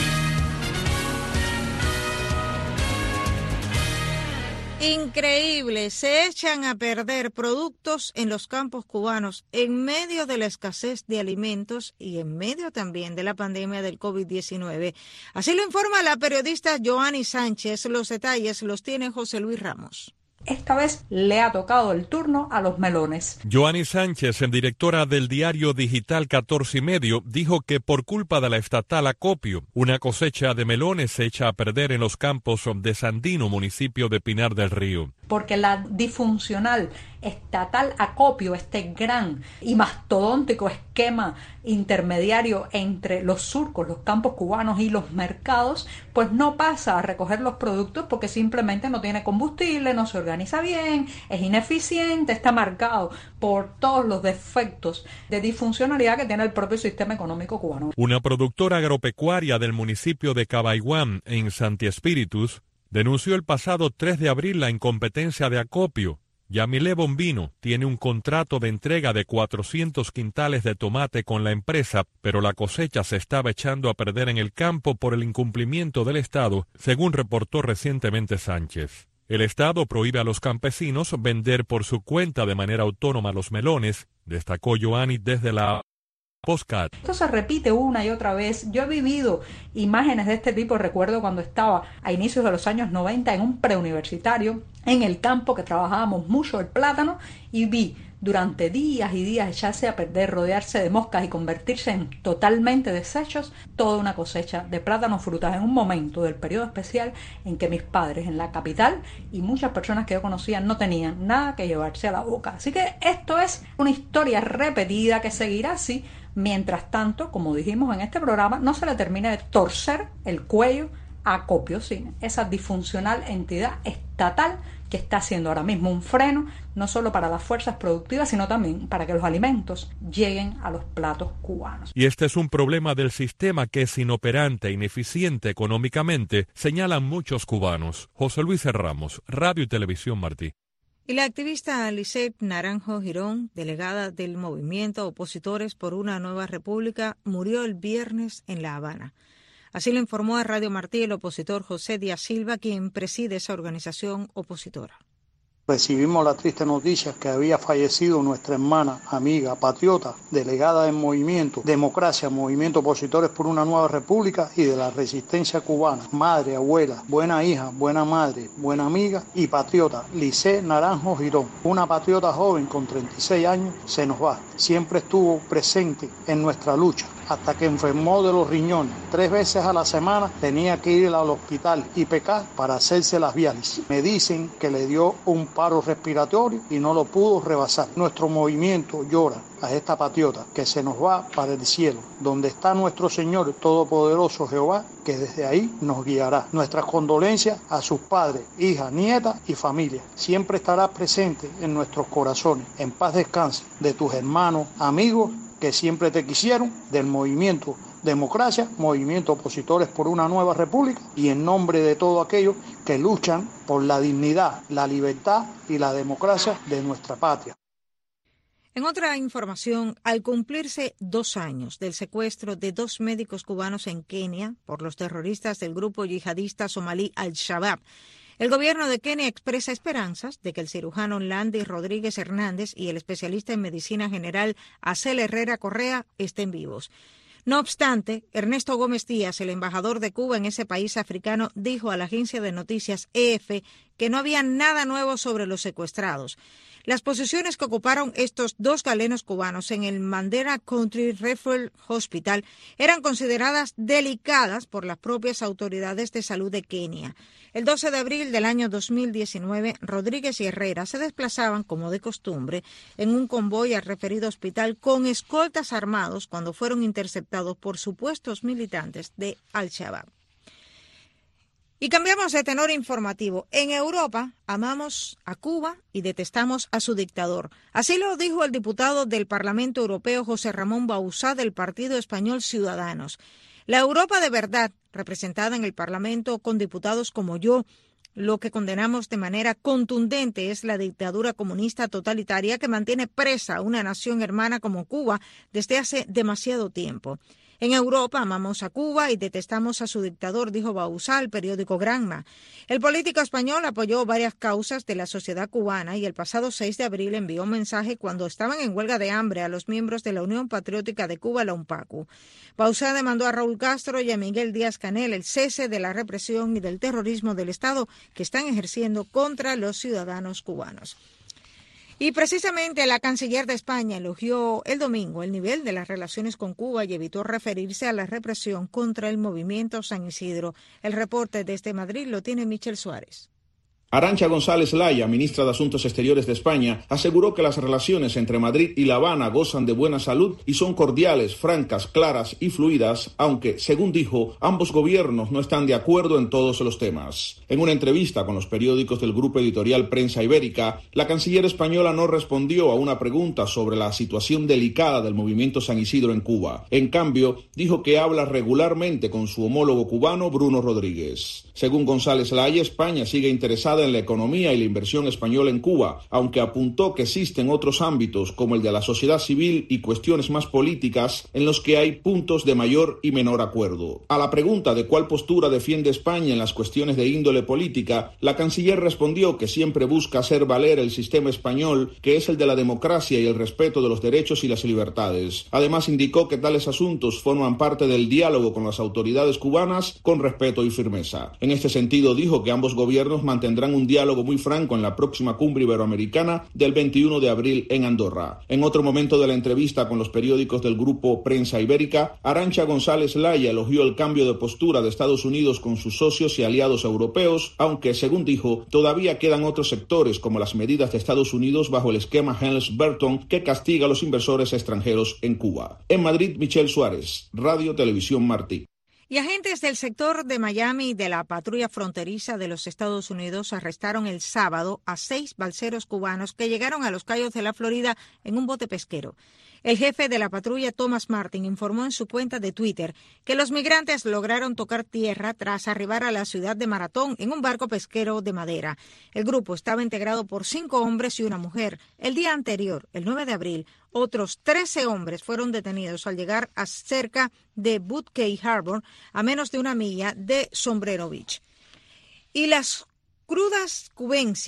Increíble, se echan a perder productos en los campos cubanos en medio de la escasez de alimentos y en medio también de la pandemia del COVID diecinueve. Así lo informa la periodista Joanny Sánchez. Los detalles los tiene José Luis Ramos. Esta vez le ha tocado el turno a los melones. Joanny Sánchez, directora del diario digital catorce y medio, dijo que por culpa de la estatal Acopio, una cosecha de melones se echa a perder en los campos de Sandino, municipio de Pinar del Río. Porque la disfuncional estatal Acopio, este gran y mastodóntico esquema intermediario entre los surcos, los campos cubanos y los mercados, pues no pasa a recoger los productos porque simplemente no tiene combustible, no se organiza bien, es ineficiente, está marcado por todos los defectos de disfuncionalidad que tiene el propio sistema económico cubano. Una productora agropecuaria del municipio de Cabaiguán, en Santi Espíritus, denunció el pasado tres de abril la incompetencia de Acopio. Yamilé Bombino tiene un contrato de entrega de cuatrocientos quintales de tomate con la empresa, pero la cosecha se estaba echando a perder en el campo por el incumplimiento del Estado, según reportó recientemente Sánchez. El Estado prohíbe a los campesinos vender por su cuenta de manera autónoma los melones, destacó Joanny desde la Postcat. Esto se repite una y otra vez. Yo he vivido imágenes de este tipo. Recuerdo cuando estaba a inicios de los años noventa en un preuniversitario en el campo, que trabajábamos mucho el plátano, y vi durante días y días echarse a perder, rodearse de moscas y convertirse en totalmente desechos toda una cosecha de plátanos frutas en un momento del periodo especial en que mis padres en la capital y muchas personas que yo conocía no tenían nada que llevarse a la boca. Así que esto es una historia repetida que seguirá así. Mientras tanto, como dijimos en este programa, no se le termina de torcer el cuello a Acopio Cine, esa disfuncional entidad estatal que está haciendo ahora mismo un freno, no solo para las fuerzas productivas, sino también para que los alimentos lleguen a los platos cubanos. Y este es un problema del sistema que es inoperante e ineficiente económicamente, señalan muchos cubanos. José Luis Ramos, Radio y Televisión Martí. Y la activista Lisette Naranjo Girón, delegada del movimiento Opositores por una Nueva República, murió el viernes en La Habana. Así lo informó a Radio Martí el opositor José Díaz Silva, quien preside esa organización opositora. Recibimos la triste noticia que había fallecido nuestra hermana, amiga, patriota, delegada del movimiento Democracia, Movimiento Opositores por una Nueva República y de la Resistencia Cubana. Madre, abuela, buena hija, buena madre, buena amiga y patriota, Lisé Naranjo Girón. Una patriota joven con treinta y seis años se nos va. Siempre estuvo presente en nuestra lucha hasta que enfermó de los riñones. Tres veces a la semana tenía que ir al hospital I P K para hacerse las diálisis. Me dicen que le dio un paro respiratorio y no lo pudo rebasar. Nuestro movimiento llora a esta patriota que se nos va para el cielo, donde está nuestro Señor Todopoderoso Jehová, que desde ahí nos guiará. Nuestras condolencias a sus padres, hijas, nietas y familia. Siempre estarás presente en nuestros corazones. En paz descanse de tus hermanos, amigos que siempre te quisieron, del movimiento Democracia, Movimiento Opositores por una Nueva República, y en nombre de todos aquellos que luchan por la dignidad, la libertad y la democracia de nuestra patria. En otra información, al cumplirse dos años del secuestro de dos médicos cubanos en Kenia por los terroristas del grupo yihadista somalí Al-Shabaab, el gobierno de Kenia expresa esperanzas de que el cirujano Landy Rodríguez Hernández y el especialista en medicina general Acel Herrera Correa estén vivos. No obstante, Ernesto Gómez Díaz, el embajador de Cuba en ese país africano, dijo a la agencia de noticias E F que no había nada nuevo sobre los secuestrados. Las posiciones que ocuparon estos dos galenos cubanos en el Mandera Country Referral Hospital eran consideradas delicadas por las propias autoridades de salud de Kenia. El doce de abril del año dos mil diecinueve, Rodríguez y Herrera se desplazaban, como de costumbre, en un convoy al referido hospital con escoltas armados cuando fueron interceptados por supuestos militantes de Al-Shabaab. Y cambiamos de tenor informativo. En Europa amamos a Cuba y detestamos a su dictador. Así lo dijo el diputado del Parlamento Europeo José Ramón Bauzá del partido español Ciudadanos. La Europa de verdad, representada en el Parlamento con diputados como yo, lo que condenamos de manera contundente es la dictadura comunista totalitaria que mantiene presa a una nación hermana como Cuba desde hace demasiado tiempo. En Europa amamos a Cuba y detestamos a su dictador, dijo Bauzá al periódico Granma. El político español apoyó varias causas de la sociedad cubana y el pasado seis de abril envió un mensaje cuando estaban en huelga de hambre a los miembros de la Unión Patriótica de Cuba, la UNPACU. Bauzá demandó a Raúl Castro y a Miguel Díaz-Canel el cese de la represión y del terrorismo del Estado que están ejerciendo contra los ciudadanos cubanos. Y precisamente la canciller de España elogió el domingo el nivel de las relaciones con Cuba y evitó referirse a la represión contra el movimiento San Isidro. El reporte desde Madrid lo tiene Michel Suárez. Arantxa González Laya, ministra de Asuntos Exteriores de España, aseguró que las relaciones entre Madrid y La Habana gozan de buena salud y son cordiales, francas, claras y fluidas, aunque, según dijo, ambos gobiernos no están de acuerdo en todos los temas. En una entrevista con los periódicos del grupo editorial Prensa Ibérica, la canciller española no respondió a una pregunta sobre la situación delicada del movimiento San Isidro en Cuba. En cambio, dijo que habla regularmente con su homólogo cubano, Bruno Rodríguez. Según González Laya, España sigue interesada en la economía y la inversión española en Cuba, aunque apuntó que existen otros ámbitos como el de la sociedad civil y cuestiones más políticas en los que hay puntos de mayor y menor acuerdo. A la pregunta de cuál postura defiende España en las cuestiones de índole política, la canciller respondió que siempre busca hacer valer el sistema español, que es el de la democracia y el respeto de los derechos y las libertades. Además, indicó que tales asuntos forman parte del diálogo con las autoridades cubanas con respeto y firmeza. En este sentido, dijo que ambos gobiernos mantendrán un diálogo muy franco en la próxima cumbre iberoamericana del veintiuno de abril en Andorra. En otro momento de la entrevista con los periódicos del grupo Prensa Ibérica, Arantxa González Laya elogió el cambio de postura de Estados Unidos con sus socios y aliados europeos, aunque, según dijo, todavía quedan otros sectores como las medidas de Estados Unidos bajo el esquema Helms-Burton que castiga a los inversores extranjeros en Cuba. En Madrid, Michel Suárez, Radio Televisión Martí. Y agentes del sector de Miami y de la patrulla fronteriza de los Estados Unidos arrestaron el sábado a seis balseros cubanos que llegaron a los Cayos de la Florida en un bote pesquero. El jefe de la patrulla, Thomas Martin, informó en su cuenta de Twitter que los migrantes lograron tocar tierra tras arribar a la ciudad de Maratón en un barco pesquero de madera. El grupo estaba integrado por cinco hombres y una mujer. El día anterior, el nueve de abril, otros trece hombres fueron detenidos al llegar a cerca de Boot Cay Harbor, a menos de una milla de Sombrero Beach. Y las crudas cubensi,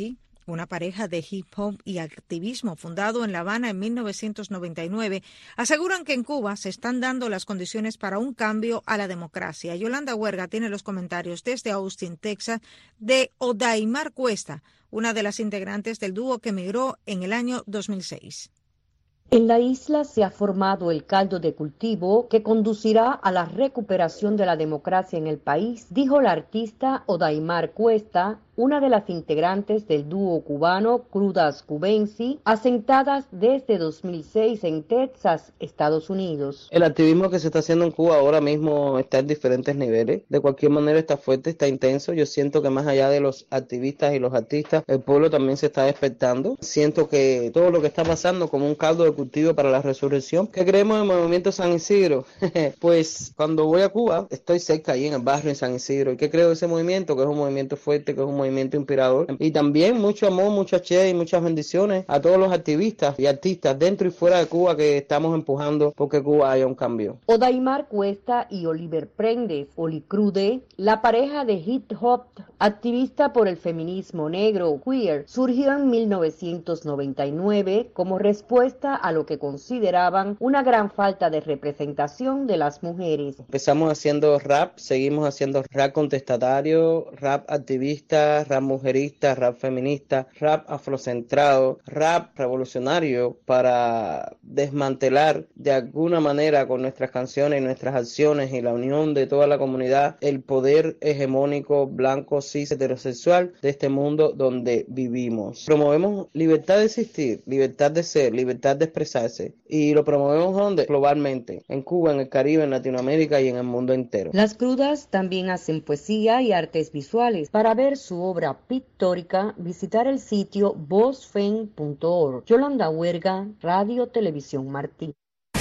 una pareja de hip hop y activismo fundado en La Habana en mil novecientos noventa y nueve, aseguran que en Cuba se están dando las condiciones para un cambio a la democracia. Yolanda Huerga tiene los comentarios desde Austin, Texas, de Odaimar Cuesta, una de las integrantes del dúo que emigró en el año dos mil seis. En la isla se ha formado el caldo de cultivo que conducirá a la recuperación de la democracia en el país, dijo la artista Odaimar Cuesta, una de las integrantes del dúo cubano Crudas Cubensi, asentadas desde dos mil seis en Texas, Estados Unidos. El activismo que se está haciendo en Cuba ahora mismo está en diferentes niveles. De cualquier manera está fuerte, está intenso. Yo siento que más allá de los activistas y los artistas, el pueblo también se está despertando. Siento que todo lo que está pasando como un caldo de cultivo para la resurrección. ¿Qué creemos en el movimiento San Isidro? Pues cuando voy a Cuba, estoy cerca ahí en el barrio en San Isidro. ¿Y qué creo de ese movimiento? Que es un movimiento fuerte, que es un movimiento inspirador, y también mucho amor, mucha che y muchas bendiciones a todos los activistas y artistas dentro y fuera de Cuba que estamos empujando porque Cuba haya un cambio. Odaimar Cuesta y Oliver Prendes, Oli Crude, la pareja de hip hop activista por el feminismo negro queer, surgió en mil novecientos noventa y nueve como respuesta a lo que consideraban una gran falta de representación de las mujeres. Empezamos haciendo rap, seguimos haciendo rap contestatario, rap activista, rap mujerista, rap feminista, rap afrocentrado, rap revolucionario para desmantelar de alguna manera con nuestras canciones y nuestras acciones y la unión de toda la comunidad el poder hegemónico blanco cis heterosexual de este mundo donde vivimos. Promovemos libertad de existir, libertad de ser, libertad de expresarse y lo promovemos ¿dónde? Globalmente, en Cuba, en el Caribe, en Latinoamérica y en el mundo entero. Las Crudas también hacen poesía y artes visuales. Para ver su obra pictórica, visitar el sitio vozfen punto org. Yolanda Huerga, Radio Televisión Martí.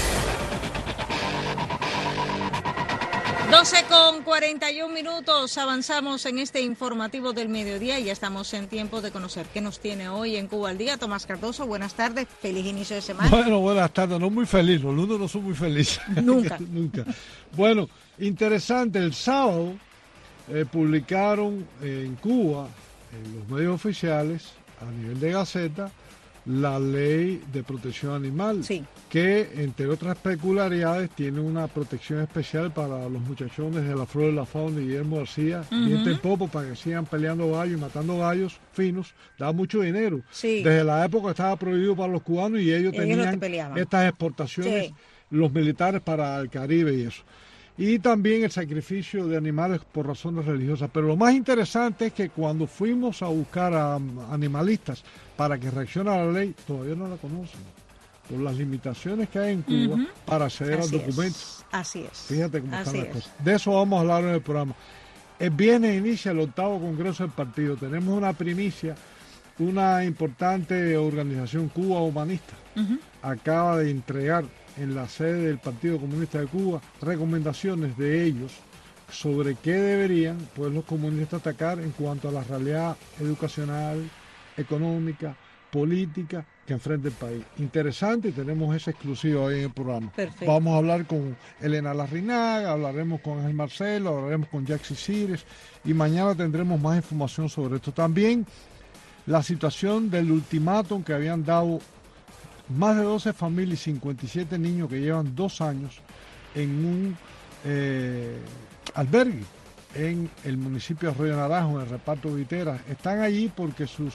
doce con cuarenta y un minutos, avanzamos en este informativo del mediodía y ya estamos en tiempo de conocer qué nos tiene hoy en Cuba al Día. Tomás Cardoso, buenas tardes, feliz inicio de semana. Bueno, buenas tardes, no muy feliz, los lunes no son muy felices. Nunca. Nunca. Bueno, interesante, el sábado eh, publicaron eh, en Cuba, en los medios oficiales, a nivel de Gaceta, la ley de protección animal, sí, que entre otras peculiaridades tiene una protección especial para los muchachones de la Flor de la Fauna y Guillermo García, uh-huh. Diente Popo, para que sigan peleando gallos y matando gallos finos, da mucho dinero. Sí. Desde la época estaba prohibido para los cubanos y ellos, ellos tenían estas exportaciones, sí, los militares para el Caribe y eso. Y también el sacrificio de animales por razones religiosas. Pero lo más interesante es que cuando fuimos a buscar a animalistas para que reaccione a la ley, todavía no la conocen, por las limitaciones que hay en Cuba uh-huh. para acceder al documento. Es. Así es. Fíjate cómo Así están las es. cosas. De eso vamos a hablar en el programa. El viernes inicia el octavo congreso del partido. Tenemos una primicia, una importante organización Cuba Humanista. Uh-huh. Acaba de entregar en la sede del Partido Comunista de Cuba recomendaciones de ellos sobre qué deberían pues los comunistas atacar en cuanto a la realidad educacional, económica, política que enfrenta el país. Interesante, y tenemos esa exclusiva ahí en el programa. Perfecto. Vamos a hablar con Elena Larrinaga, hablaremos con Ángel Marcelo, hablaremos con Jaxi Cires y mañana tendremos más información sobre esto. También la situación del ultimátum que habían dado más de doce familias y cincuenta y siete niños que llevan dos años en un eh, albergue en el municipio de Arroyo Naranjo, en el reparto Viteras. Están allí porque sus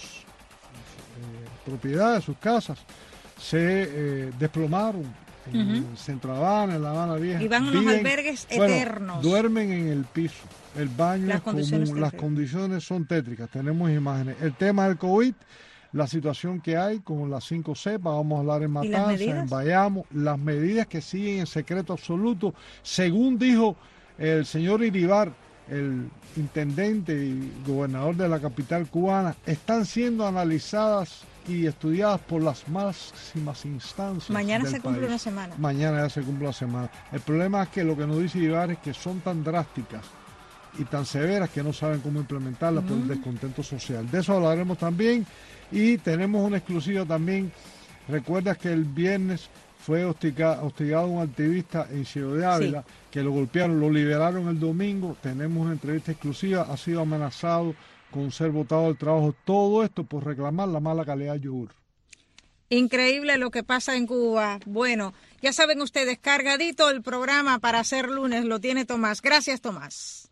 eh, propiedades, sus casas, se eh, desplomaron en uh-huh. Centro Habana, en La Habana Vieja. Y van a unos albergues bueno, eternos. Duermen en el piso. El baño las es condiciones común, las condiciones son tétricas. Tenemos imágenes. El tema del COVID, la situación que hay con las cinco cepas, vamos a hablar en Matanzas, en Bayamo, las medidas que siguen en secreto absoluto, según dijo el señor Iribar, el intendente y gobernador de la capital cubana, están siendo analizadas y estudiadas por las máximas instancias. Mañana del se cumple país. una semana. Mañana ya se cumple una semana. El problema es que lo que nos dice Iribar es que son tan drásticas y tan severas que no saben cómo implementarlas mm. por el descontento social. De eso hablaremos también. Y tenemos una exclusiva también. Recuerdas que el viernes fue hostiga, hostigado un activista en Ciudad de Ávila, sí. que lo golpearon, lo liberaron el domingo, tenemos una entrevista exclusiva, ha sido amenazado con ser botado del trabajo, todo esto por reclamar la mala calidad del yogur. Increíble lo que pasa en Cuba. Bueno, ya saben ustedes, cargadito el programa para hacer lunes lo tiene Tomás. Gracias, Tomás.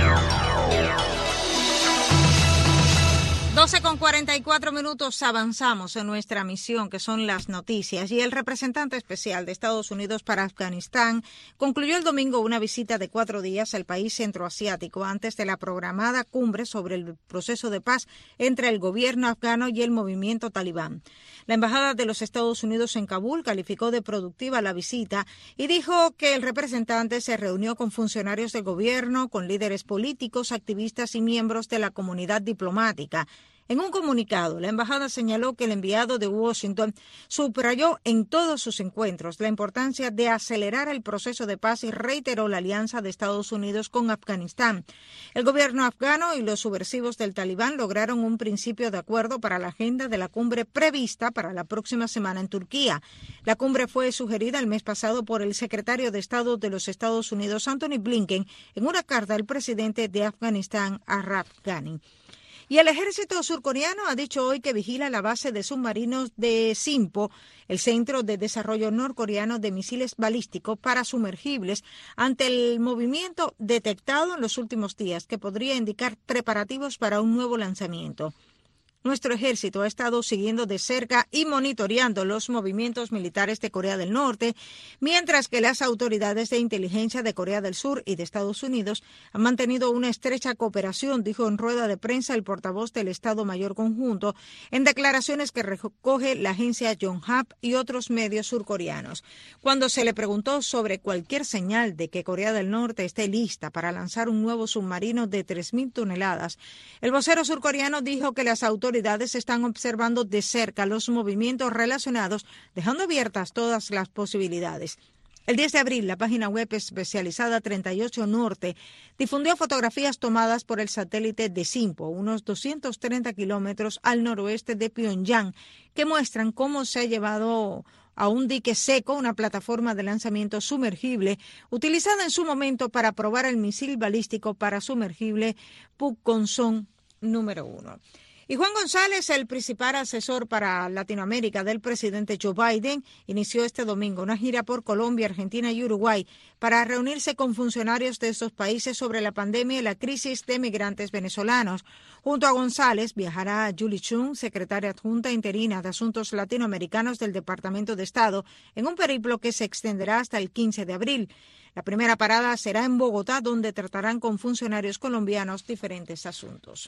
doce con cuarenta y cuatro minutos, avanzamos en nuestra misión, que son las noticias, y el representante especial de Estados Unidos para Afganistán concluyó el domingo una visita de cuatro días al país centroasiático antes de la programada cumbre sobre el proceso de paz entre el gobierno afgano y el movimiento talibán. La Embajada de los Estados Unidos en Kabul calificó de productiva la visita y dijo que el representante se reunió con funcionarios del gobierno, con líderes políticos, activistas y miembros de la comunidad diplomática. En un comunicado, la embajada señaló que el enviado de Washington subrayó en todos sus encuentros la importancia de acelerar el proceso de paz y reiteró la alianza de Estados Unidos con Afganistán. El gobierno afgano y los subversivos del Talibán lograron un principio de acuerdo para la agenda de la cumbre prevista para la próxima semana en Turquía. La cumbre fue sugerida el mes pasado por el secretario de Estado de los Estados Unidos, Anthony Blinken, en una carta al presidente de Afganistán, Ashraf Ghani. Y el ejército surcoreano ha dicho hoy que vigila la base de submarinos de Sinpo, el centro de desarrollo norcoreano de misiles balísticos para sumergibles, ante el movimiento detectado en los últimos días que podría indicar preparativos para un nuevo lanzamiento. Nuestro ejército ha estado siguiendo de cerca y monitoreando los movimientos militares de Corea del Norte, mientras que las autoridades de inteligencia de Corea del Sur y de Estados Unidos han mantenido una estrecha cooperación, dijo en rueda de prensa el portavoz del Estado Mayor Conjunto, en declaraciones que recoge la agencia Yonhap y otros medios surcoreanos. Cuando se le preguntó sobre cualquier señal de que Corea del Norte esté lista para lanzar un nuevo submarino de tres mil toneladas, el vocero surcoreano dijo que las autoridades autoridades están observando de cerca los movimientos relacionados, dejando abiertas todas las posibilidades. El diez de abril, la página web especializada treinta y ocho Norte difundió fotografías tomadas por el satélite de Sinpo, unos doscientos treinta kilómetros al noroeste de Pyongyang, que muestran cómo se ha llevado a un dique seco una plataforma de lanzamiento sumergible utilizada en su momento para probar el misil balístico para sumergible Pukgonson número uno. Y Juan González, el principal asesor para Latinoamérica del presidente Joe Biden, inició este domingo una gira por Colombia, Argentina y Uruguay para reunirse con funcionarios de estos países sobre la pandemia y la crisis de migrantes venezolanos. Junto a González viajará Julie Chung, secretaria adjunta interina de Asuntos Latinoamericanos del Departamento de Estado, en un periplo que se extenderá hasta el quince de abril. La primera parada será en Bogotá, donde tratarán con funcionarios colombianos diferentes asuntos.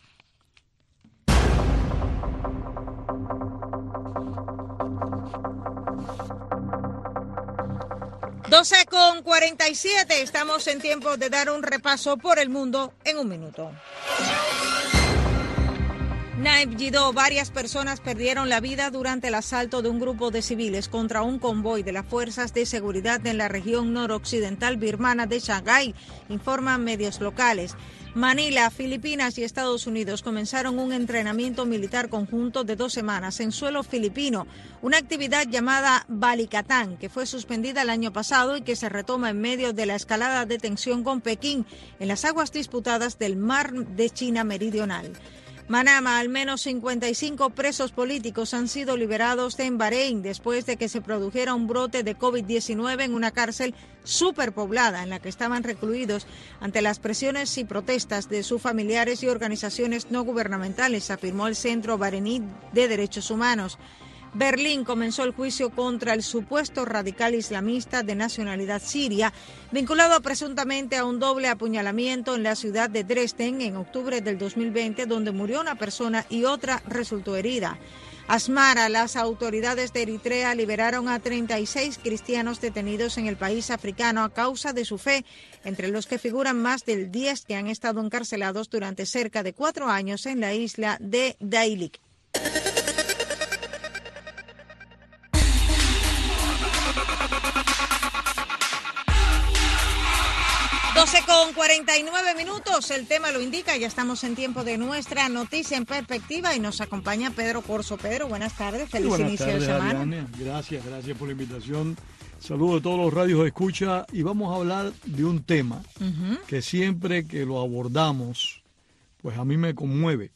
doce con cuarenta y siete, estamos en tiempo de dar un repaso por el mundo en un minuto. Naib Yido, varias personas perdieron la vida durante el asalto de un grupo de civiles contra un convoy de las fuerzas de seguridad en la región noroccidental birmana de Shanghái, informan medios locales. Manila, Filipinas y Estados Unidos comenzaron un entrenamiento militar conjunto de dos semanas en suelo filipino, una actividad llamada Balikatan, que fue suspendida el año pasado y que se retoma en medio de la escalada de tensión con Pekín en las aguas disputadas del Mar de China Meridional. Manama, al menos cincuenta y cinco presos políticos han sido liberados en Bahrein después de que se produjera un brote de COVID diecinueve en una cárcel superpoblada en la que estaban recluidos ante las presiones y protestas de sus familiares y organizaciones no gubernamentales, afirmó el Centro Bahrení de Derechos Humanos. Berlín comenzó el juicio contra el supuesto radical islamista de nacionalidad siria, vinculado presuntamente a un doble apuñalamiento en la ciudad de Dresden en octubre del dos mil veinte, donde murió una persona y otra resultó herida. Asmara, las autoridades de Eritrea liberaron a treinta y seis cristianos detenidos en el país africano a causa de su fe, entre los que figuran más de diez que han estado encarcelados durante cerca de cuatro años en la isla de Daïlik. doce trece con cuarenta y nueve minutos, el tema lo indica, ya estamos en tiempo de nuestra noticia en perspectiva y nos acompaña Pedro Corso. Pedro, buenas tardes, feliz buenas inicio tardes, de semana. Ariane. Gracias, gracias por la invitación. Saludos a todos los radios de escucha y vamos a hablar de un tema uh-huh. que siempre que lo abordamos, pues a mí me conmueve.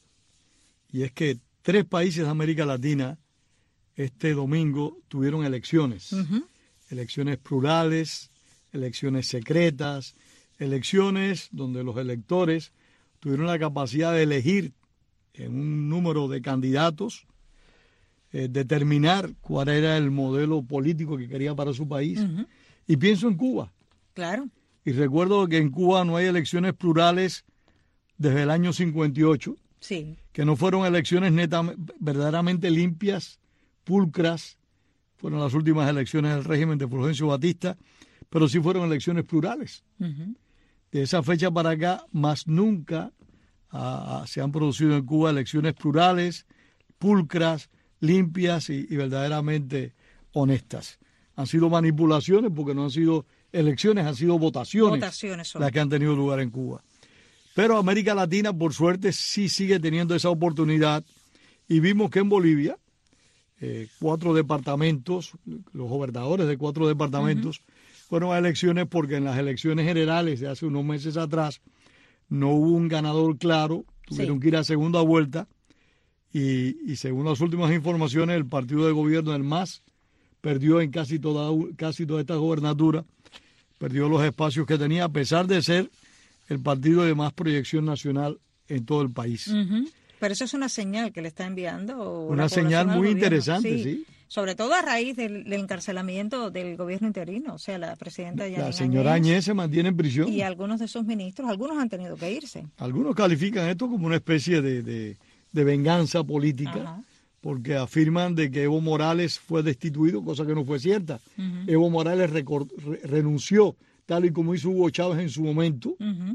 Y es que tres países de América Latina este domingo tuvieron elecciones. Uh-huh. Elecciones plurales, elecciones secretas, elecciones donde los electores tuvieron la capacidad de elegir en un número de candidatos, eh, determinar cuál era el modelo político que quería para su país. Uh-huh. Y pienso en Cuba. Claro. Y recuerdo que en Cuba no hay elecciones plurales desde el año cincuenta y ocho, sí. que no fueron elecciones netamente, verdaderamente limpias, pulcras, fueron las últimas elecciones del régimen de Fulgencio Batista, pero sí fueron elecciones plurales. Uh-huh. De esa fecha para acá, más nunca uh, se han producido en Cuba elecciones plurales, pulcras, limpias y, y verdaderamente honestas. Han sido manipulaciones porque no han sido elecciones, han sido votaciones, votaciones las que han tenido lugar en Cuba. Pero América Latina, por suerte, sí sigue teniendo esa oportunidad y vimos que en Bolivia, eh, cuatro departamentos, los gobernadores de cuatro departamentos, uh-huh. fueron a elecciones porque en las elecciones generales de hace unos meses atrás no hubo un ganador claro, tuvieron sí. que ir a segunda vuelta y, y según las últimas informaciones el partido de gobierno del M A S perdió en casi toda, casi toda esta gobernatura, perdió los espacios que tenía a pesar de ser el partido de más proyección nacional en todo el país. Uh-huh. Pero eso es una señal que le está enviando. Una señal muy interesante, sí. sí. Sobre todo a raíz del, del encarcelamiento del gobierno interino, o sea, la presidenta Yanine La señora Añez, Añez se mantiene en prisión. Y algunos de sus ministros, algunos han tenido que irse. Algunos califican esto como una especie de, de, de venganza política, Ajá. porque afirman de que Evo Morales fue destituido, cosa que no fue cierta. Uh-huh. Evo Morales record, re, renunció, tal y como hizo Hugo Chávez en su momento, uh-huh.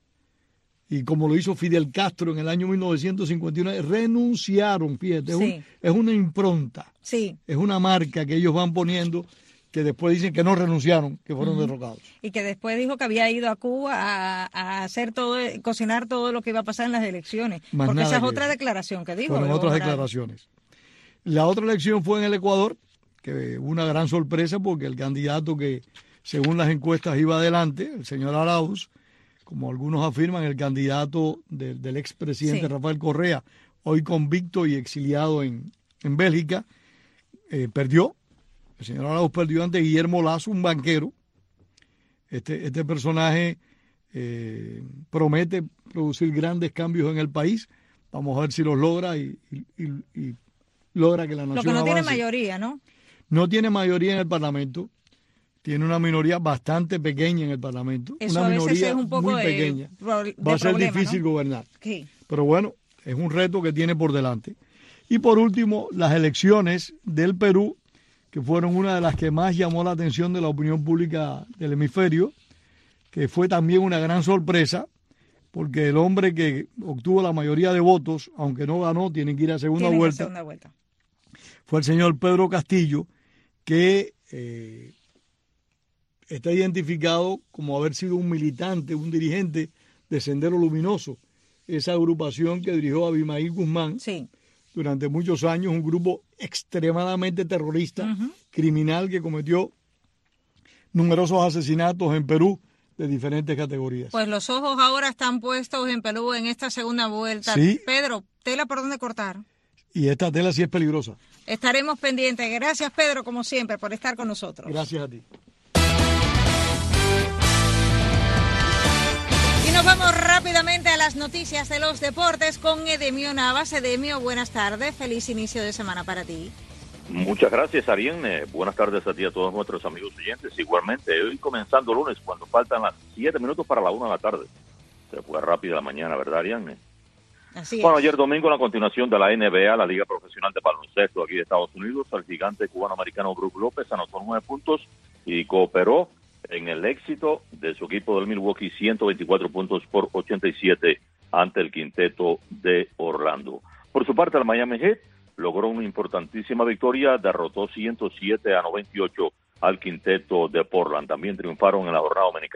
y como lo hizo Fidel Castro en el año mil novecientos cincuenta y uno, renunciaron, fíjate, es, sí. un, es una impronta, sí. es una marca que ellos van poniendo, que después dicen que no renunciaron, que fueron uh-huh. derrocados. Y que después dijo que había ido a Cuba a, a hacer todo, cocinar todo lo que iba a pasar en las elecciones, Más porque esa es otra eso. declaración que dijo. Fueron otras Morales. declaraciones. La otra elección fue en el Ecuador, que hubo una gran sorpresa porque el candidato que según las encuestas iba adelante, el señor Arauz, como algunos afirman, el candidato de, del expresidente sí. Rafael Correa, hoy convicto y exiliado en, en Bélgica, eh, perdió. El señor Arauz perdió ante Guillermo Lasso, un banquero. Este, este personaje eh, promete producir grandes cambios en el país. Vamos a ver si los logra y, y, y, y logra que la nación Lo que no avance. tiene mayoría, ¿no? No tiene mayoría en el Parlamento. Tiene una minoría bastante pequeña en el Parlamento. Eso una a veces minoría es un poco muy de, pequeña. De Va a ser problema, difícil ¿no? gobernar. Sí. Pero bueno, es un reto que tiene por delante. Y por último, las elecciones del Perú, que fueron una de las que más llamó la atención de la opinión pública del hemisferio, que fue también una gran sorpresa, porque el hombre que obtuvo la mayoría de votos, aunque no ganó, tiene que ir a segunda, vuelta, segunda vuelta, fue el señor Pedro Castillo, que eh, está identificado como haber sido un militante, un dirigente de Sendero Luminoso, esa agrupación que dirigió Abimael Guzmán sí. durante muchos años, un grupo extremadamente terrorista, uh-huh. criminal, que cometió numerosos asesinatos en Perú de diferentes categorías. Pues los ojos ahora están puestos en Perú en esta segunda vuelta. Sí. Pedro, tela por dónde cortar. Y esta tela sí es peligrosa. Estaremos pendientes. Gracias, Pedro, como siempre, por estar con nosotros. Gracias a ti. Y nos vamos rápidamente a las noticias de los deportes con Edemio Navas. Edemio, buenas tardes. Feliz inicio de semana para ti. Muchas gracias, Ariane. Buenas tardes a ti y a todos nuestros amigos oyentes. Igualmente, hoy comenzando lunes, cuando faltan las siete minutos para la una de la tarde. Se fue rápida la mañana, ¿verdad, Ariane? Así bueno, es. Ayer domingo, en la continuación de la N B A, la Liga Profesional de Baloncesto aquí de Estados Unidos, el gigante cubano-americano Brook López anotó nueve puntos y cooperó en el éxito de su equipo del Milwaukee, ciento veinticuatro puntos por ochenta y siete ante el quinteto de Orlando. Por su parte, el Miami Heat logró una importantísima victoria, derrotó ciento siete a noventa y ocho al quinteto de Portland. También triunfaron en la jornada dominical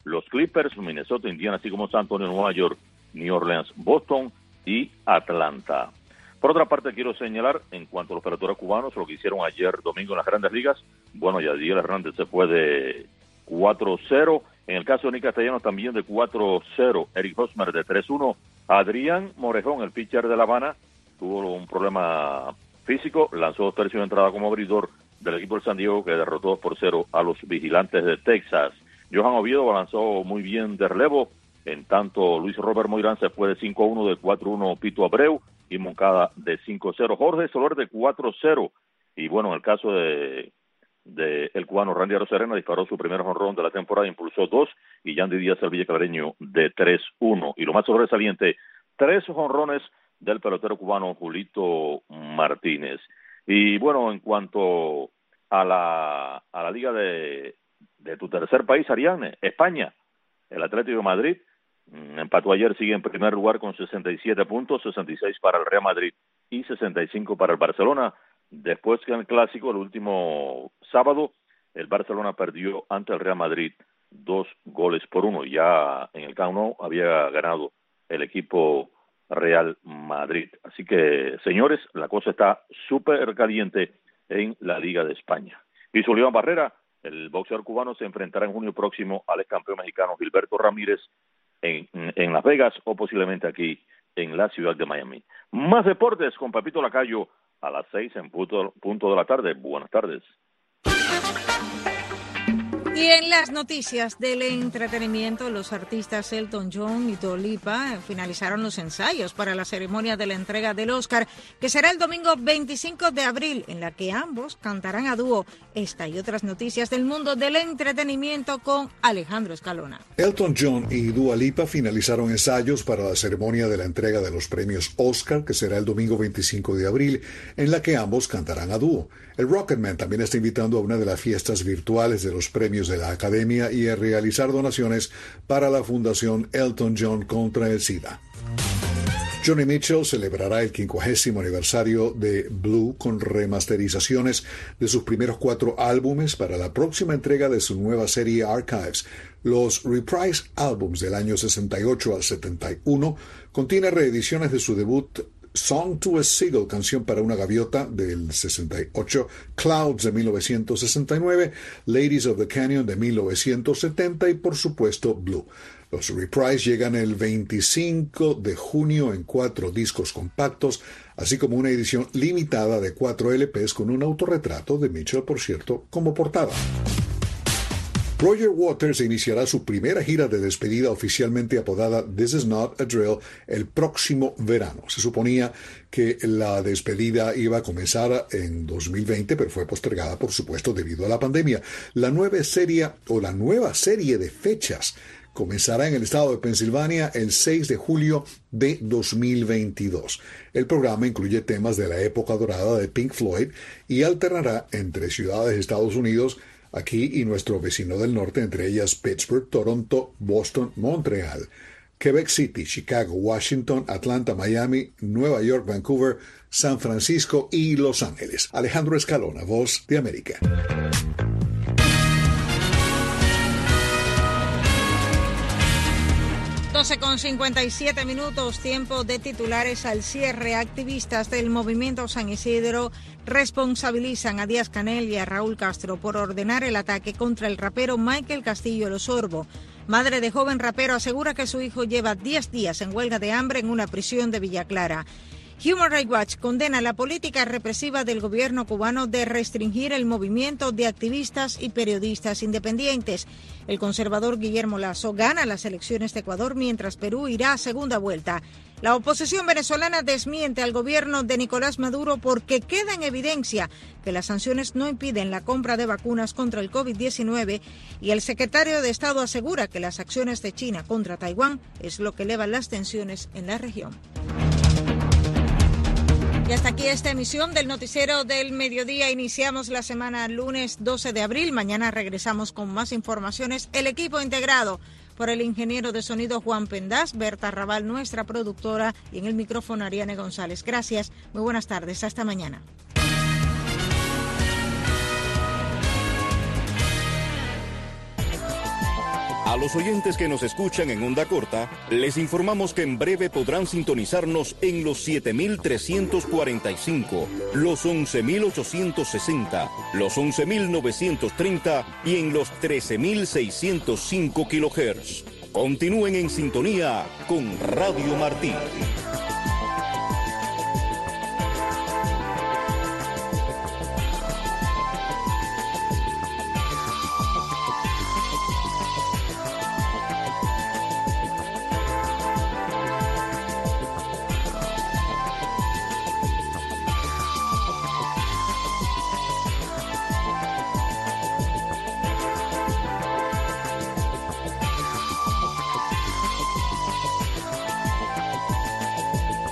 los Clippers, Minnesota, Indiana, así como San Antonio, Nueva York, New Orleans, Boston y Atlanta. Por otra parte, quiero señalar, en cuanto a los peloteros cubanos, lo que hicieron ayer domingo en las Grandes Ligas. Bueno, Yadiel Hernández se fue de cuatro cero. En el caso de Nick Castellanos, también de cuatro cero. Eric Hosmer de tres uno. Adrián Morejón, el pitcher de La Habana, tuvo un problema físico. Lanzó dos tercios de entrada como abridor del equipo de San Diego, que derrotó dos por cero a los Vigilantes de Texas. Johan Oviedo lanzó muy bien de relevo. En tanto, Luis Robert Moirán se fue de cinco uno, de cuatro uno Pito Abreu y Moncada de cinco cero. Jorge Soler de cuatro cero. Y bueno, en el caso de, de el cubano Randy Arozarena, disparó su primer jonrón de la temporada, impulsó dos, y Yandy Díaz, el villaclareño, de tres uno. Y lo más sobresaliente, tres jonrones del pelotero cubano Julito Martínez. Y bueno, en cuanto a la, a la liga de, de tu tercer país, Ariane, España, el Atlético de Madrid empató ayer, sigue en primer lugar con sesenta y siete puntos, sesenta y seis para el Real Madrid y sesenta y cinco para el Barcelona. Después que en el Clásico, el último sábado, el Barcelona perdió ante el Real Madrid dos goles por uno. Ya en el Camp Nou había ganado el equipo Real Madrid. Así que, señores, la cosa está súper caliente en la Liga de España. Y Sullivan Barrera, el boxeador cubano, se enfrentará en junio próximo al ex campeón mexicano Gilberto Ramírez en, en Las Vegas, o posiblemente aquí en la ciudad de Miami. Más deportes con Pepito Lacayo a las seis en punto, punto de la tarde. Buenas tardes. Y en las noticias del entretenimiento, los artistas Elton John y Dua Lipa finalizaron los ensayos para la ceremonia de la entrega del Oscar, que será el domingo veinticinco de abril, en la que ambos cantarán a dúo. Esta y otras noticias del mundo del entretenimiento con Alejandro Escalona. Elton John y Dua Lipa finalizaron ensayos para la ceremonia de la entrega de los premios Oscar, que será el domingo veinticinco de abril, en la que ambos cantarán a dúo. El Rocketman también está invitando a una de las fiestas virtuales de los premios de la Academia y a realizar donaciones para la Fundación Elton John contra el SIDA. Joni Mitchell celebrará el quincuagésimo aniversario de Blue con remasterizaciones de sus primeros cuatro álbumes para la próxima entrega de su nueva serie Archives. Los Reprise Albums del año sesenta y ocho al setenta y uno contienen reediciones de su debut Song to a Seagull, canción para una gaviota, del sesenta y ocho, Clouds de mil novecientos sesenta y nueve, Ladies of the Canyon de mil novecientos setenta y por supuesto Blue. Los Reprise llegan el veinticinco de junio en cuatro discos compactos, así como una edición limitada de cuatro L Pes con un autorretrato de Mitchell, por cierto, como portada. Roger Waters iniciará su primera gira de despedida oficialmente apodada This Is Not a Drill el próximo verano. Se suponía que la despedida iba a comenzar en dos mil veinte, pero fue postergada, por supuesto, debido a la pandemia. La nueva serie, o la nueva serie de fechas comenzará en el estado de Pensilvania el seis de julio de dos mil veintidós. El programa incluye temas de la época dorada de Pink Floyd y alternará entre ciudades de Estados Unidos, aquí y nuestro vecino del norte, entre ellas Pittsburgh, Toronto, Boston, Montreal, Quebec City, Chicago, Washington, Atlanta, Miami, Nueva York, Vancouver, San Francisco y Los Ángeles. Alejandro Escalona, Voz de América. doce con cincuenta y siete minutos, tiempo de titulares al cierre. Activistas del movimiento San Isidro responsabilizan a Díaz-Canel y a Raúl Castro por ordenar el ataque contra el rapero Michael Castillo El Osorbo. Madre de joven rapero asegura que su hijo lleva diez días en huelga de hambre en una prisión de Villa Clara. Human Rights Watch condena la política represiva del gobierno cubano de restringir el movimiento de activistas y periodistas independientes. El conservador Guillermo Lasso gana las elecciones de Ecuador, mientras Perú irá a segunda vuelta. La oposición venezolana desmiente al gobierno de Nicolás Maduro porque queda en evidencia que las sanciones no impiden la compra de vacunas contra el COVID diecinueve, y el secretario de Estado asegura que las acciones de China contra Taiwán es lo que eleva las tensiones en la región. Y hasta aquí esta emisión del Noticiero del Mediodía. Iniciamos la semana lunes doce de abril. Mañana regresamos con más informaciones. El equipo integrado por el ingeniero de sonido Juan Pendaz, Berta Raval, nuestra productora, y en el micrófono Ariane González. Gracias, muy buenas tardes, hasta mañana. A los oyentes que nos escuchan en onda corta, les informamos que en breve podrán sintonizarnos en los siete mil trescientos cuarenta y cinco, los once mil ochocientos sesenta, los once mil novecientos treinta y en los trece mil seiscientos cinco kilohertz. Continúen en sintonía con Radio Martí.